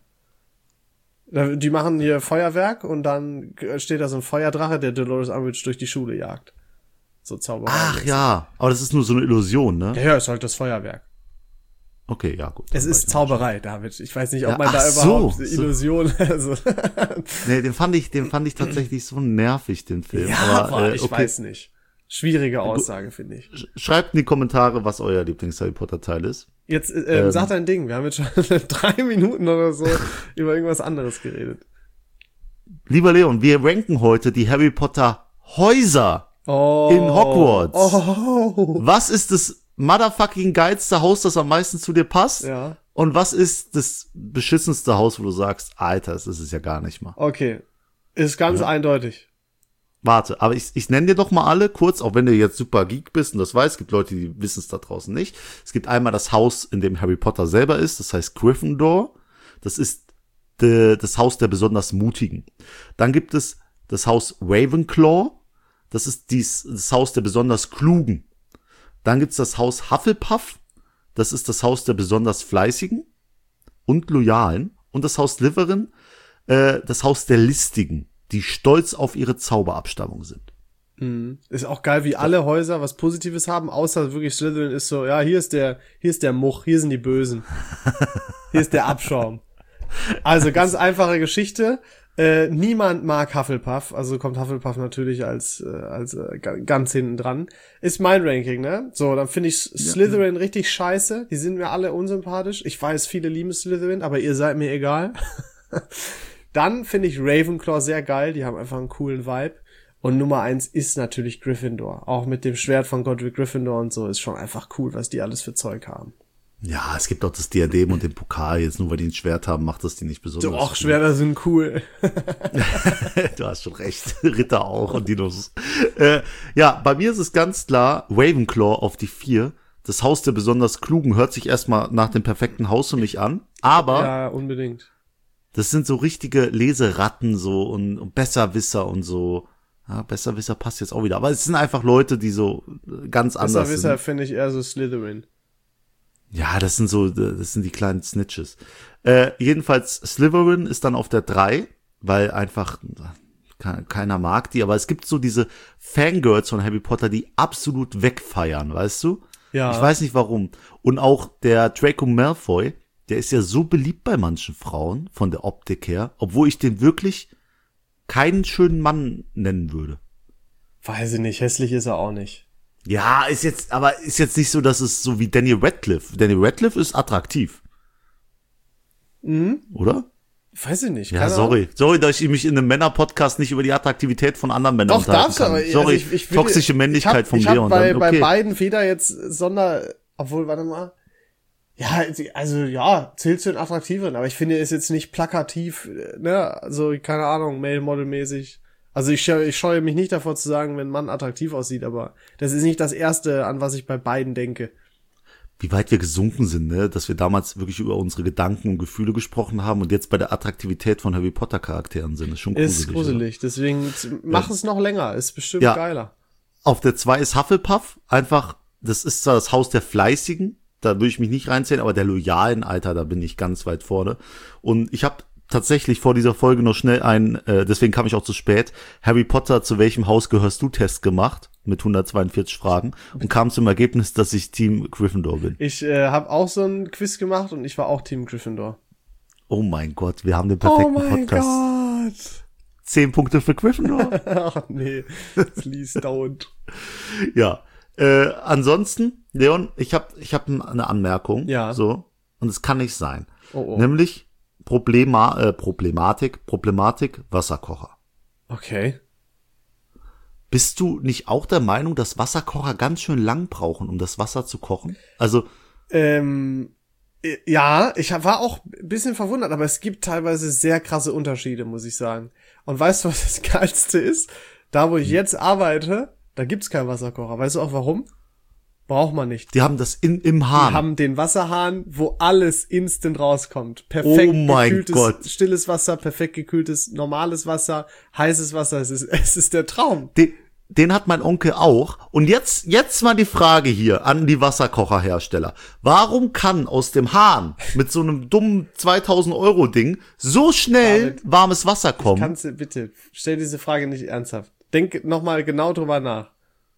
Da- Die machen hier Feuerwerk und dann steht da so ein Feuerdrache, der Dolores Umbridge durch die Schule jagt. So Zauberei. Ach ja, aber das ist nur so eine Illusion, ne? Ja, ja, ist halt das Feuerwerk. Okay, ja, gut. Es dann weiß ist ich Zauberei, David. Ich weiß nicht, ob Ja, man da ach überhaupt so, so. Illusion, also. nicht. Nee, den fand ich, den fand ich tatsächlich so nervig, den Film. Ja, aber, aber äh, ich okay. weiß nicht. Schwierige Aussage, finde ich. Sch- Schreibt in die Kommentare, was euer Lieblings-Harry Potter-Teil ist. Jetzt, äh, Ähm. sag dein Ding. Wir haben jetzt schon drei Minuten oder so über irgendwas anderes geredet. Lieber Leon, wir ranken heute die Harry Potter Häuser Oh. in Hogwarts. Oh. Was ist das motherfucking geilste Haus, das am meisten zu dir passt? Ja. Und was ist das beschissenste Haus, wo du sagst, Alter, das ist es ja gar nicht mal. Okay. Ist ganz Ja. eindeutig. Warte, aber ich, ich nenne dir doch mal alle kurz, auch wenn du jetzt super Geek bist und das weißt, es gibt Leute, die wissen es da draußen nicht. Es gibt einmal das Haus, in dem Harry Potter selber ist, das heißt Gryffindor. Das ist de, das Haus der besonders Mutigen. Dann gibt es das Haus Ravenclaw. Das ist dies, das Haus der besonders Klugen. Dann gibt's das Haus Hufflepuff. Das ist das Haus der besonders Fleißigen und Loyalen. Und das Haus Slytherin, äh, das Haus der Listigen, die stolz auf ihre Zauberabstammung sind. Mhm. Ist auch geil, wie alle Häuser was Positives haben, außer wirklich Slytherin ist so, ja, hier ist der, hier ist der Much, hier sind die Bösen. Hier ist der Abschaum. Also ganz einfache Geschichte. Äh, niemand mag Hufflepuff, also kommt Hufflepuff natürlich als äh, als äh, ga- ganz hinten dran. Ist mein Ranking, ne? So, dann finde ich Slytherin richtig scheiße. Die sind mir alle unsympathisch. Ich weiß, viele lieben Slytherin, aber ihr seid mir egal. Dann finde ich Ravenclaw sehr geil. Die haben einfach einen coolen Vibe. Und Nummer eins ist natürlich Gryffindor. Auch mit dem Schwert von Godric Gryffindor und so ist schon einfach cool, was die alles für Zeug haben. Ja, es gibt auch das Diadem und den Pokal. Jetzt nur weil die ein Schwert haben, macht das die nicht besonders. Doch, Schwerter sind cool. Du hast schon recht. Ritter auch und Dinos. Äh, ja, bei mir ist es ganz klar Ravenclaw auf die vier. Das Haus der besonders Klugen hört sich erstmal nach dem perfekten Haus für mich an. Aber Ja, unbedingt. das sind so richtige Leseratten so und, und Besserwisser und so. Ja, Besserwisser passt jetzt auch wieder. Aber es sind einfach Leute, die so äh, ganz anders Besserwisser sind. finde ich eher so Slytherin. Ja, das sind so, das sind die kleinen Snitches. Äh, jedenfalls Slytherin ist dann auf der drei, weil einfach ke- keiner mag die, aber es gibt so diese Fangirls von Harry Potter, die absolut wegfeiern, weißt du? Ja. Ich weiß nicht warum. Und auch der Draco Malfoy, der ist ja so beliebt bei manchen Frauen, von der Optik her, obwohl ich den wirklich keinen schönen Mann nennen würde. Weiß ich nicht, hässlich ist er auch nicht. Ja, ist jetzt, aber ist jetzt nicht so, dass es so wie Daniel Radcliffe. Daniel Radcliffe ist attraktiv. Mhm. Oder? Weiß ich nicht. Ja, keine sorry. Ahnung. Sorry, dass ich mich in einem Männer-Podcast nicht über die Attraktivität von anderen Männern Doch, unterhalten darfst du, kann. aber Sorry, also ich, ich will, toxische Männlichkeit ich hab, vom ich hab Leon. bei, dann, bei okay. beiden weder jetzt Sonder, obwohl, warte mal. Ja, also ja, zählt zu den attraktiveren, aber ich finde, er ist jetzt nicht plakativ, ne, also keine Ahnung, Male-Model-mäßig. Also ich, scheue- ich scheue mich nicht davor zu sagen, wenn ein Mann attraktiv aussieht, aber das ist nicht das Erste, an was ich bei beiden denke. Wie weit wir gesunken sind, ne? Dass wir damals wirklich über unsere Gedanken und Gefühle gesprochen haben und jetzt bei der Attraktivität von Harry Potter Charakteren sind. Das ist schon gruselig. Ist gruselig, deswegen mach Ja. es noch länger, ist bestimmt Ja. geiler. Oder? Auf der zwei ist Hufflepuff. Einfach, das ist zwar das Haus der Fleißigen, da würde ich mich nicht reinzählen, aber der Loyalen, Alter, da bin ich ganz weit vorne. Und ich habe tatsächlich vor dieser Folge noch schnell ein, äh, deswegen kam ich auch zu spät, Harry Potter, zu welchem Haus gehörst du Test gemacht mit hundertzweiundvierzig Fragen und kam zum Ergebnis, dass ich Team Gryffindor bin. Ich äh, habe auch so ein Quiz gemacht und ich war auch Team Gryffindor. Oh mein Gott, wir haben den perfekten Podcast. Gott. Zehn Punkte für Gryffindor. Ach nee, please don't. Ja. Äh, ansonsten, Leon, ich habe ich hab eine Anmerkung. Ja. So. und es kann nicht sein. Oh, oh. Nämlich Problema äh, Problematik, Problematik Wasserkocher. Okay. Bist du nicht auch der Meinung, dass Wasserkocher ganz schön lang brauchen, um das Wasser zu kochen? Also Ähm, ja, ich war auch ein bisschen verwundert, aber es gibt teilweise sehr krasse Unterschiede, muss ich sagen. Und weißt du, was das Geilste ist? Da, wo ich jetzt arbeite, da gibt's keinen Wasserkocher. Weißt du auch warum? Braucht man nicht. die haben das in, im Hahn. Die haben den Wasserhahn, wo alles instant rauskommt. Perfekt Oh mein gekühltes, Gott. stilles Wasser, perfekt gekühltes, normales Wasser, heißes Wasser. Es ist, es ist der Traum. Den, den hat mein Onkel auch. Und jetzt, jetzt mal die Frage hier an die Wasserkocherhersteller. Warum kann aus dem Hahn mit so einem dummen zweitausend Euro Ding so schnell David, warmes Wasser kommen? Kannst du bitte, stell diese Frage nicht ernsthaft. Denk nochmal genau drüber nach.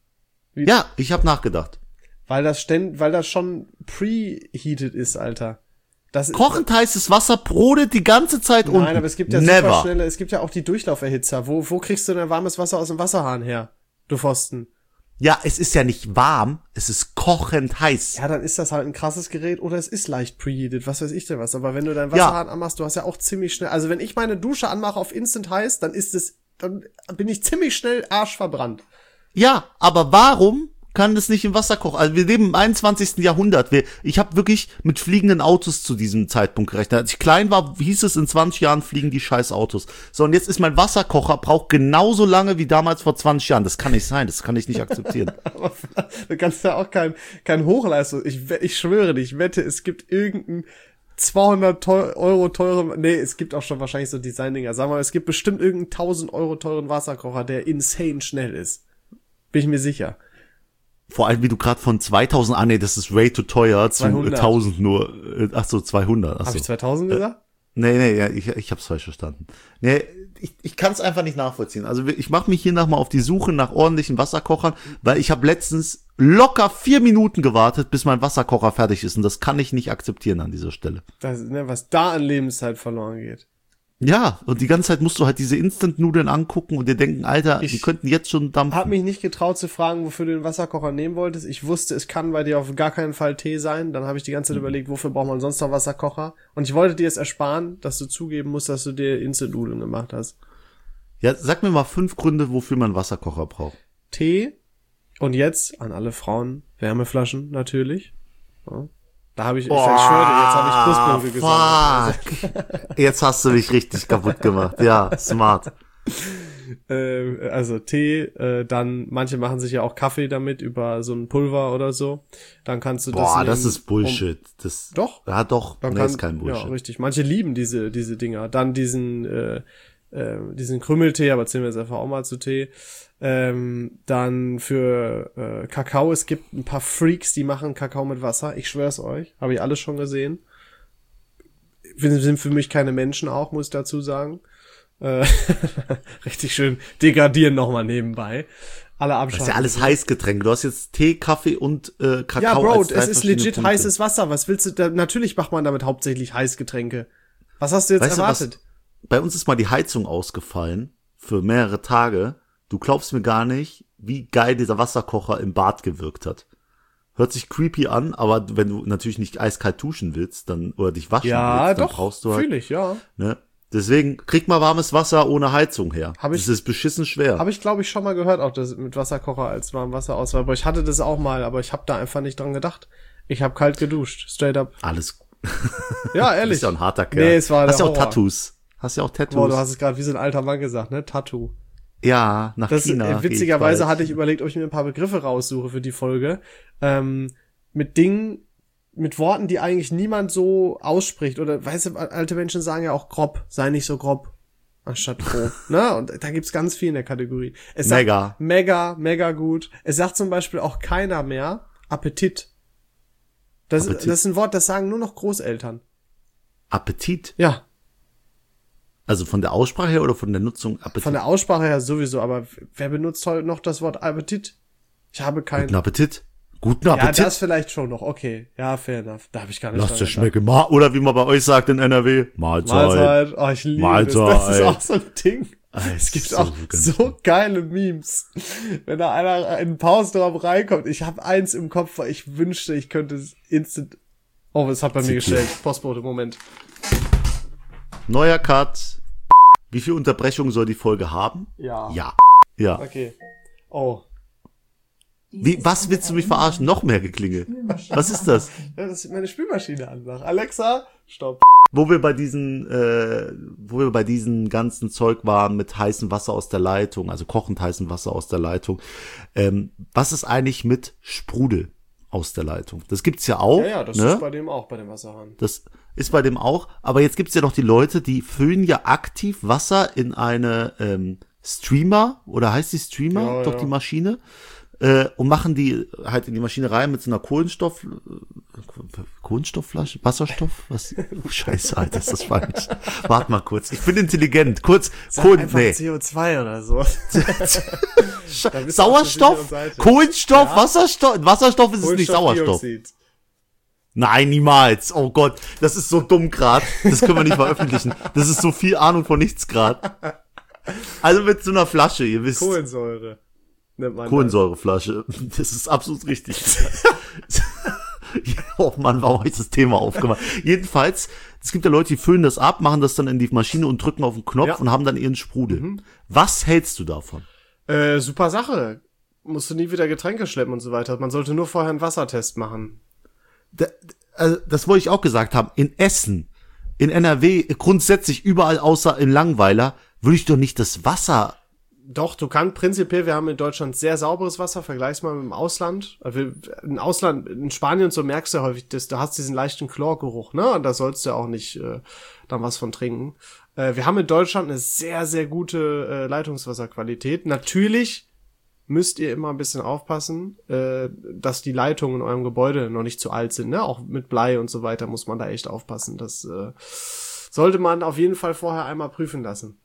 Ja, ich habe nachgedacht. Weil das ständ, weil das schon preheated ist, Alter. Das ist, Kochend heißes Wasser brodelt die ganze Zeit unten. Nein, aber es gibt ja Never. super schnelle, es gibt ja auch die Durchlauferhitzer. Wo, wo kriegst du denn warmes Wasser aus dem Wasserhahn her? Du Pfosten. Ja, es ist ja nicht warm, es ist kochend heiß. Ja, dann ist das halt ein krasses Gerät oder es ist leicht preheated, was weiß ich denn was. Aber wenn du deinen Wasserhahn anmachst, du hast ja auch ziemlich schnell, also wenn ich meine Dusche anmache auf Instant heiß, dann ist es, dann bin ich ziemlich schnell arschverbrannt. Ja, aber warum kann das nicht im Wasser kochen? Also wir leben im einundzwanzigsten Jahrhundert. Wir, ich habe wirklich mit fliegenden Autos zu diesem Zeitpunkt gerechnet. Als ich klein war, hieß es, in zwanzig Jahren fliegen die scheiß Autos. So, und jetzt ist mein Wasserkocher, braucht genauso lange wie damals vor zwanzig Jahren. Das kann nicht sein, das kann ich nicht akzeptieren. Aber du kannst ja auch kein, kein Hochleistung, ich, ich schwöre dich, ich wette, es gibt irgendeinen zweihundert Euro teuren, nee, es gibt auch schon wahrscheinlich so Design-Dinger. Sagen wir mal, es gibt bestimmt irgendeinen tausend Euro teuren Wasserkocher, der insane schnell ist. Bin ich mir sicher. Vor allem, wie du gerade von zweitausend, ah nee, das ist way too teuer, zu zweihundert. tausend nur, äh, ach so, zweihundert. Ach Habe so. ich zweitausend gesagt? Nee, nee, ja, ich, ich hab's falsch verstanden. Nee, ich, ich kann es einfach nicht nachvollziehen. Also ich mache mich hier noch mal auf die Suche nach ordentlichen Wasserkochern, weil ich habe letztens locker vier Minuten gewartet, bis mein Wasserkocher fertig ist. Und das kann ich nicht akzeptieren an dieser Stelle. Das, ne, was da an Lebenszeit verloren geht. Ja, und die ganze Zeit musst du halt diese Instant-Nudeln angucken und dir denken, Alter, Ich die könnten jetzt schon dampfen. Hab mich nicht getraut zu fragen, wofür du den Wasserkocher nehmen wolltest. Ich wusste, es kann bei dir auf gar keinen Fall Tee sein. Dann habe ich die ganze Zeit Mhm. überlegt, wofür braucht man sonst noch Wasserkocher? Und ich wollte dir es ersparen, dass du zugeben musst, dass du dir Instant-Nudeln gemacht hast. Ja, sag mir mal fünf Gründe, wofür man einen Wasserkocher braucht. Tee und jetzt an alle Frauen Wärmeflaschen natürlich. Ja. Da habe ich, ich, ich schwöre dir, jetzt habe ich Pluspunkte gesagt. Fuck. Jetzt hast du mich richtig kaputt gemacht. Ja, smart. Äh, also Tee, äh, dann manche machen sich ja auch Kaffee damit über so ein Pulver oder so. Dann kannst du das Boah, nehmen, das ist um- Bullshit. Das, Doch. Ja, doch. Dann Nee, kann, ist kein Bullshit. Ja, richtig. Manche lieben diese diese Dinger. Dann diesen äh, äh, diesen Krümmeltee, aber zählen wir jetzt einfach auch mal zu Tee. Ähm, dann für äh, Kakao. Es gibt ein paar Freaks, die machen Kakao mit Wasser. Ich schwör's euch. Habe ich alles schon gesehen. Wir sind für mich keine Menschen auch, muss ich dazu sagen. Äh, richtig schön degradieren nochmal nebenbei. Alle Das abschalten. ist ja alles Heißgetränke. Du hast jetzt Tee, Kaffee und äh, Kakao. Ja, Bro, als drei es ist verschiedene legit Punkte. heißes Wasser. Was willst du da? Natürlich macht man damit hauptsächlich Heißgetränke. Was hast du jetzt Weißt du, erwartet? was, bei uns ist mal die Heizung ausgefallen für mehrere Tage. Du glaubst mir gar nicht, wie geil dieser Wasserkocher im Bad gewirkt hat. Hört sich creepy an, aber wenn du natürlich nicht eiskalt duschen willst, dann oder dich waschen Ja, willst, dann doch, brauchst du halt, fühl ich, ja. ne? Deswegen krieg mal warmes Wasser ohne Heizung her. Hab ich- das ist beschissen schwer. Habe ich, glaube ich, schon mal gehört, auch das mit Wasserkocher als warm Wasser aus. Aber ich hatte das auch mal, aber ich habe da einfach nicht dran gedacht. Ich habe kalt geduscht, straight up. Alles. Ja, Du ehrlich. bist ja ein harter Kerl. Nee, es war Hast der ja auch Horror. Tattoos. Hast ja auch Tattoos. Boah, du hast es gerade wie so ein alter Mann gesagt, ne? Tattoo. ja, nach Das, China. äh, geh ich witzigerweise bald. hatte ich überlegt, ob ich mir ein paar Begriffe raussuche für die Folge. Ähm, mit Dingen, mit Worten, die eigentlich niemand so ausspricht. Oder, weißt du, alte Menschen sagen ja auch grob, sei nicht so grob, anstatt grob. Ne? Und da gibt's ganz viel in der Kategorie. Es sagt Mega. Mega, mega gut. Es sagt zum Beispiel auch keiner mehr Appetit. Das, Appetit. das ist ein Wort, das sagen nur noch Großeltern. Appetit. Ja, Also von der Aussprache her oder von der Nutzung Appetit? von der Aussprache her sowieso, aber wer benutzt heute noch das Wort Appetit? Ich habe keinen. Guten Appetit. Guten Ja, Appetit. das vielleicht schon noch. Okay, ja, fair enough. Da habe ich gar nicht Lass dran dir gedacht. schmecken. Ma oder wie man bei euch sagt in N R W. Mahlzeit. Mahlzeit. Oh, ich liebe Mahlzeit. das. Das ist auch so ein Ding. Es gibt so auch ganz- so geile Memes. Wenn da einer in den Pausenraum reinkommt. Ich habe eins im Kopf, weil ich wünschte, ich könnte es instant Oh, es hat bei mir Zitiert. gestellt. Postbote, Moment. Neuer Cut. Wie viel Unterbrechung soll die Folge haben? Ja. Ja. Ja. Okay. Oh. Wie, was willst du mich verarschen? Noch mehr Geklingel. Was ist das? Ja, das ist meine Spülmaschine an. Alexa, stopp. Wo wir bei diesen, äh, wo wir bei diesen ganzen Zeug waren mit heißem Wasser aus der Leitung, also kochend heißem Wasser aus der Leitung. Ähm, was ist eigentlich mit Sprudel aus der Leitung? Das gibt's ja auch. Ja, ja, das ne? ist bei dem auch, bei dem Wasserhahn. Das ist bei dem auch. Aber jetzt gibt's ja noch die Leute, die füllen ja aktiv Wasser in eine ähm, Streamer, oder heißt die Streamer? Ja, Doch ja. die Maschine. Äh, und machen die halt in die Maschine rein mit so einer Kohlenstoff, äh, Kohlenstoffflasche, Wasserstoff? Was? Oh, Scheiße, Alter, ist das falsch. Warte mal kurz. Ich bin intelligent. Kurz, Sag Kohlen, einfach nee. C O zwei oder so. Da bist du auf der Sauerstoff? sicheren Seite. Kohlenstoff? Ja. Wasserstoff? Wasserstoff ist es nicht Sauerstoff. Kohlenstoffdioxid. Nein, niemals. Oh Gott, das ist so dumm grad. Das können wir nicht veröffentlichen. Das ist so viel Ahnung von nichts grad. Also mit so einer Flasche, ihr wisst. Kohlensäure. Nennt man Kohlensäureflasche. Das ist absolut richtig. Oh Mann, warum habe ich das Thema aufgemacht? Jedenfalls, es gibt ja Leute, die füllen das ab, machen das dann in die Maschine und drücken auf den Knopf Ja. und haben dann ihren Sprudel. Mhm. Was hältst du davon? das. Äh, super Sache. Musst du nie wieder Getränke schleppen und so weiter. Man sollte nur vorher einen Wassertest machen. Da, also, das wollte ich auch gesagt haben. In Essen, in N R W, grundsätzlich überall außer in Langweiler, würde ich doch nicht das Wasser. Doch, du kannst prinzipiell, wir haben in Deutschland sehr sauberes Wasser, vergleich's mal mit dem Ausland. Also wir- in Ausland, in Spanien und so merkst du ja häufig, dass du hast diesen leichten Chlorgeruch, ne? Und da sollst du ja auch nicht äh, dann was von trinken. Äh, wir haben in Deutschland eine sehr, sehr gute äh, Leitungswasserqualität. Natürlich müsst ihr immer ein bisschen aufpassen, äh, dass die Leitungen in eurem Gebäude noch nicht zu alt sind, ne? Auch mit Blei und so weiter muss man da echt aufpassen. Das äh, sollte man auf jeden Fall vorher einmal prüfen lassen.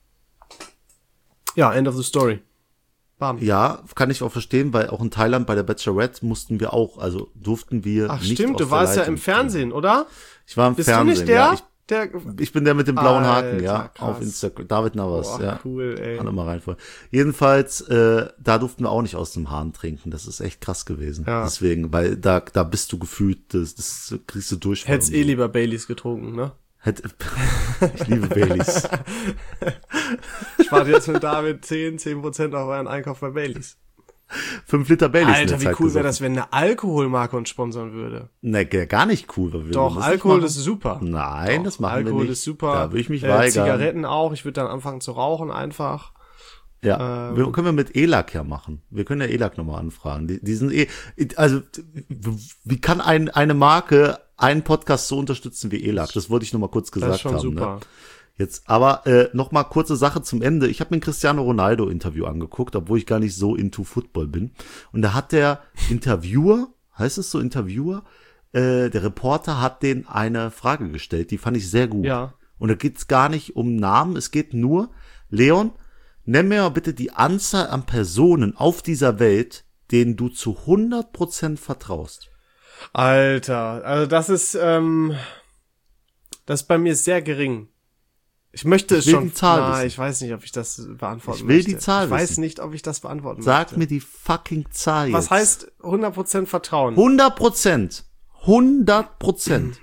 Ja, end of the story. Bam. Ja, kann ich auch verstehen, weil auch in Thailand bei der Bachelorette mussten wir auch, also durften wir Ach nicht stimmt, aus du der warst ja Leitung im Fernsehen, oder? Ich war im Bist Fernsehen, du nicht der? ja. Ich, der ich bin der mit dem blauen Haken, Alter, ja, krass. auf Instagram. David Navas, Boah, ja. cool, ey. Kann immer reinfallen. Jedenfalls, äh, da durften wir auch nicht aus dem Hahn trinken. Das ist echt krass gewesen. Ja. Deswegen, weil da, da bist du gefühlt, das, das kriegst du durch. Hättest eh lieber Baileys getrunken, ne? Hätte, ich liebe Baileys. Spart jetzt mit David zehn, zehn Prozent auf euren Einkauf bei Baileys. Fünf Liter Baileys. in Alter, der wie Zeit cool wäre gesoffen. das, wenn eine Alkoholmarke uns sponsern würde. Ne, gar nicht cool. Weil wir Doch, würden das nicht Alkohol machen. ist super. Nein, Doch, das machen Alkohol wir nicht. ist super. Da würde ich mich äh, weigern. Zigaretten auch. Ich würde dann anfangen zu rauchen einfach. Ja, Ähm. wir können wir mit E L A C ja machen. Wir können ja E L A C nochmal anfragen. Die, die sind eh, also, wie kann ein, eine Marke einen Podcast so unterstützen wie E L A C? Das wollte ich nochmal kurz gesagt Das ist schon haben. super. Ne? Jetzt, aber äh, nochmal kurze Sache zum Ende. Ich habe mir ein Cristiano Ronaldo Interview angeguckt, obwohl ich gar nicht so into Football bin. Und da hat der Interviewer, heißt es so Interviewer, äh, der Reporter hat den eine Frage gestellt, die fand ich sehr gut. Ja. Und da geht's gar nicht um Namen, es geht nur, Leon, nenn mir mal bitte die Anzahl an Personen auf dieser Welt, denen du zu hundert Prozent vertraust. Alter, also das ist, ähm, das ist bei mir sehr gering. Ich möchte es will schon, die Zahl na, wissen. ich weiß nicht, ob ich das beantworten Ich will möchte. die Zahl Ich weiß wissen. nicht, ob ich das beantworten Sag möchte. mir die fucking Zahl jetzt. Was heißt hundert Prozent Vertrauen? hundert Prozent. hundert Prozent.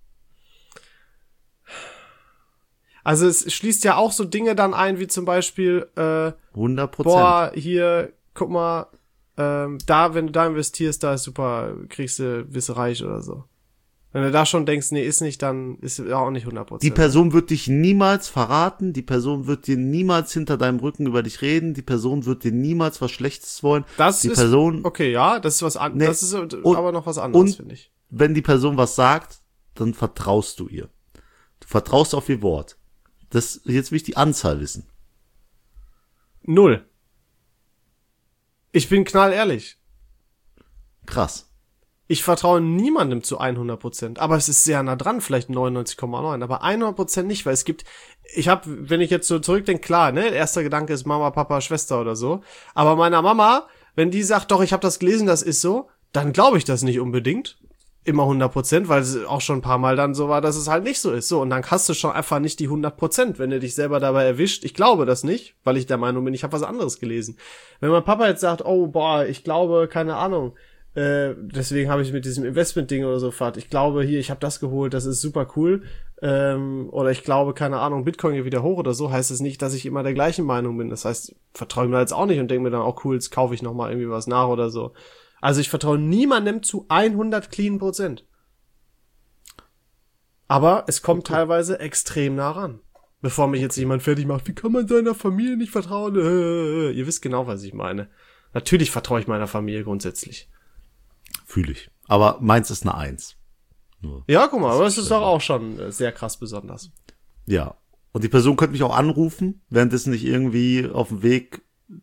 Also es schließt ja auch so Dinge dann ein, wie zum Beispiel, äh, hundert Prozent. boah, hier, guck mal, ähm, da, wenn du da investierst, da ist super, kriegst du, bist du reich oder so. Wenn du da schon denkst, nee, ist nicht, dann ist ja auch nicht hundert Prozent. Die Person wird dich niemals verraten, die Person wird dir niemals hinter deinem Rücken über dich reden, die Person wird dir niemals was Schlechtes wollen. Das die ist, Person, okay, ja, das ist was anderes, Nee, das ist und- aber noch was anderes, und- finde ich. wenn die Person was sagt, dann vertraust du ihr. Du vertraust auf ihr Wort. Das, jetzt will ich die Anzahl wissen. Null. Ich bin knallehrlich. Krass. Ich vertraue niemandem zu hundert Prozent, aber es ist sehr nah dran, vielleicht neunundneunzig Komma neun, aber hundert Prozent nicht, weil es gibt, ich habe, wenn ich jetzt so zurückdenke, klar, ne, erster Gedanke ist Mama, Papa, Schwester oder so, aber meiner Mama, wenn die sagt, doch, ich habe das gelesen, das ist so, dann glaube ich das nicht unbedingt, immer hundert Prozent, weil es auch schon ein paar Mal dann so war, dass es halt nicht so ist, so, und dann hast du schon einfach nicht die hundert Prozent, wenn du dich selber dabei erwischt. Ich glaube das nicht, weil ich der Meinung bin, ich habe was anderes gelesen. Wenn mein Papa jetzt sagt, oh, boah, ich glaube, keine Ahnung, Äh, deswegen habe ich mit diesem Investment-Ding oder so fahrt. Ich glaube hier, ich habe das geholt, das ist super cool. Ähm, oder ich glaube, keine Ahnung, Bitcoin geht wieder hoch oder so, heißt es nicht, dass ich immer der gleichen Meinung bin. Das heißt, vertraue ich mir jetzt auch nicht und denke mir dann auch, cool, jetzt kaufe ich nochmal irgendwie was nach oder so. Also ich vertraue niemandem zu hundert clean Prozent. Aber es kommt okay. teilweise extrem nah ran. Bevor mich jetzt jemand fertig macht, wie kann man seiner Familie nicht vertrauen? Äh, ihr wisst genau, was ich meine. Natürlich vertraue ich meiner Familie grundsätzlich. Fühle ich. Aber meins ist eine Eins. Nur ja, guck mal, aber es ist doch auch schon sehr krass besonders. Ja. Und die Person könnte mich auch anrufen, währenddessen ich irgendwie auf dem Weg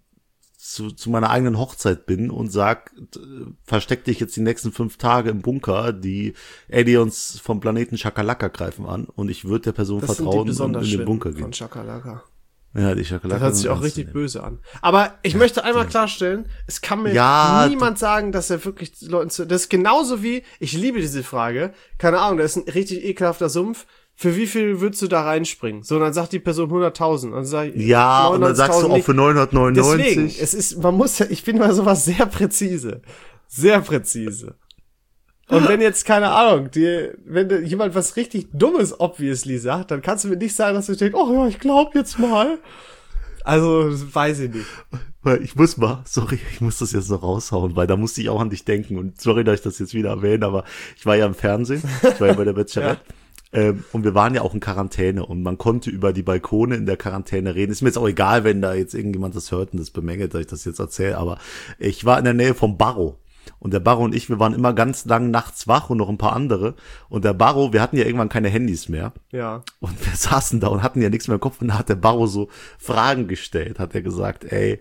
zu, zu meiner eigenen Hochzeit bin und sag, versteck dich jetzt die nächsten fünf Tage im Bunker, die Aliens vom Planeten Chakalaka greifen an und ich würde der Person das vertrauen und in den Bunker gehen. Von Chakalaka. Ja, die Chakalaka. Das hört sich auch richtig böse an. Aber ich möchte einmal klarstellen, es kann mir ja, niemand sagen, dass er wirklich Leuten zu, das ist genauso wie, ich liebe diese Frage, keine Ahnung, da ist ein richtig ekelhafter Sumpf, für wie viel würdest du da reinspringen? So, und dann sagt die Person hunderttausend. Und sag ich, ja, und dann sagst du auch für neunhundertneunundneunzig. Deswegen, es ist, man muss ja, ich bin bei sowas sehr präzise. Sehr präzise. Und wenn jetzt, keine Ahnung, dir, wenn jemand was richtig Dummes obviously sagt, dann kannst du mir nicht sagen, dass du denkst, oh ja, ich glaub jetzt mal. Also, weiß ich nicht. Weil ich muss mal, sorry, ich muss das jetzt noch raushauen, weil da musste ich auch an dich denken. Und sorry, dass ich das jetzt wieder erwähne, aber ich war ja im Fernsehen, ich war ja bei der Bachelorette. Ja. Ähm, und wir waren ja auch in Quarantäne und man konnte über die Balkone in der Quarantäne reden. Ist mir jetzt auch egal, wenn da jetzt irgendjemand das hört und das bemängelt, dass ich das jetzt erzähle, aber ich war in der Nähe vom Barrow. Und der Barrow und ich, wir waren immer ganz lang nachts wach und noch ein paar andere. Und der Barrow, wir hatten ja irgendwann keine Handys mehr. Ja. Und wir saßen da und hatten ja nichts mehr im Kopf. Und da hat der Barrow so Fragen gestellt. Hat er gesagt, ey,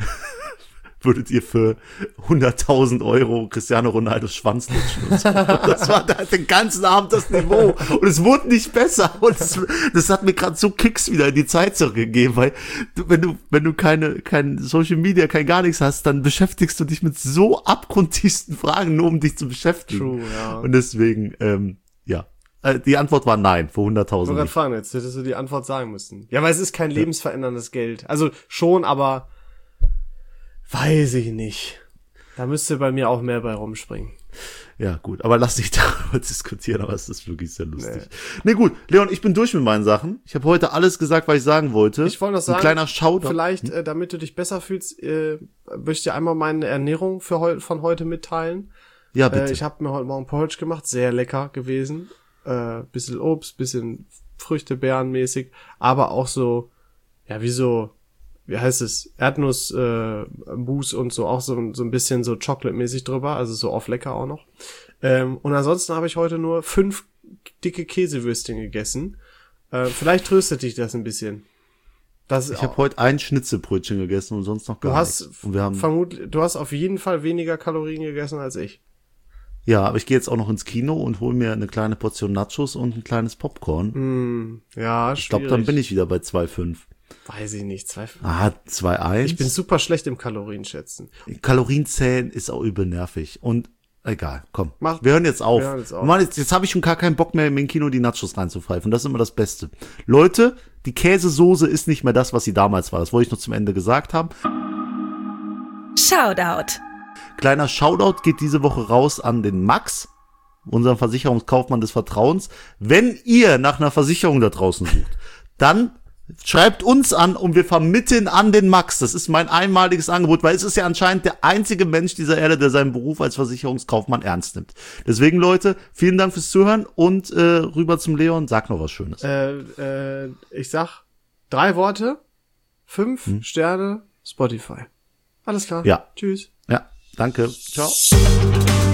würdet ihr für hunderttausend Euro Cristiano Ronaldos Schwanz lutschen? Und so. Das war da den ganzen Abend das Niveau. Und es wurde nicht besser. Und es, das hat mir gerade so Kicks wieder in die Zeit zurückgegeben, weil du, wenn du, wenn du keine, kein Social Media, kein gar nichts hast, dann beschäftigst du dich mit so abgrundtiefsten Fragen, nur um dich zu beschäftigen. True, ja. Und deswegen, ähm, ja. Die Antwort war nein, für hunderttausend. Ich wollte gerade fragen, jetzt hättest du die Antwort sagen müssen. Ja, weil es ist kein ja. lebensveränderndes Geld. Also schon, aber weiß ich nicht. Da müsste bei mir auch mehr bei rumspringen. Ja, gut. Aber lass dich darüber diskutieren, aber es ist wirklich sehr lustig. Nee. nee, gut. Leon, ich bin durch mit meinen Sachen. Ich habe heute alles gesagt, was ich sagen wollte. Ich wollte noch sagen, ein kleiner Shoutout. Vielleicht, äh, damit du dich besser fühlst, äh, möchte ich dir einmal meine Ernährung für heu- von heute mitteilen. Ja, bitte. Äh, ich habe mir heute Morgen Porridge gemacht. Sehr lecker gewesen. Äh, bisschen Obst, bisschen Früchte, Beeren mäßig. Aber auch so, ja, wie so, wie heißt es, Erdnuss, äh, Mousse und so, auch so, so ein bisschen so Chocolate-mäßig drüber, also so auf lecker auch noch. Ähm, und ansonsten habe ich heute nur fünf dicke Käsewürstchen gegessen. Äh, vielleicht tröstet dich das ein bisschen. Das ich habe heute ein Schnitzelbrötchen gegessen und sonst noch gar du hast nichts. Und wir haben vermutlich, du hast auf jeden Fall weniger Kalorien gegessen als ich. Ja, aber ich gehe jetzt auch noch ins Kino und hole mir eine kleine Portion Nachos und ein kleines Popcorn. Mm, ja, ich glaube, dann bin ich wieder bei zwei Komma fünf. Weiß ich nicht, zwei Ah, zwei Komma eins. Ich bin super schlecht im Kalorienschätzen. Kalorienzählen ist auch übel nervig. Und egal, komm. Mach, wir hören jetzt auf. Wir hören jetzt auf. Mann, jetzt, jetzt habe ich schon gar keinen Bock mehr, im Kino die Nachos reinzupfeifen. Das ist immer das Beste. Leute, die Käsesoße ist nicht mehr das, was sie damals war. Das wollte ich noch zum Ende gesagt haben. Shoutout. Kleiner Shoutout geht diese Woche raus an den Max, unseren Versicherungskaufmann des Vertrauens. Wenn ihr nach einer Versicherung da draußen sucht, dann schreibt uns an und wir vermitteln an den Max. Das ist mein einmaliges Angebot, weil es ist ja anscheinend der einzige Mensch dieser Erde, der seinen Beruf als Versicherungskaufmann ernst nimmt. Deswegen, Leute, vielen Dank fürs Zuhören und äh, rüber zum Leon. Sag noch was Schönes. Äh, äh, ich sag drei Worte, fünf hm. Sterne, Spotify. Alles klar. Ja. Tschüss. Ja, danke. Ciao.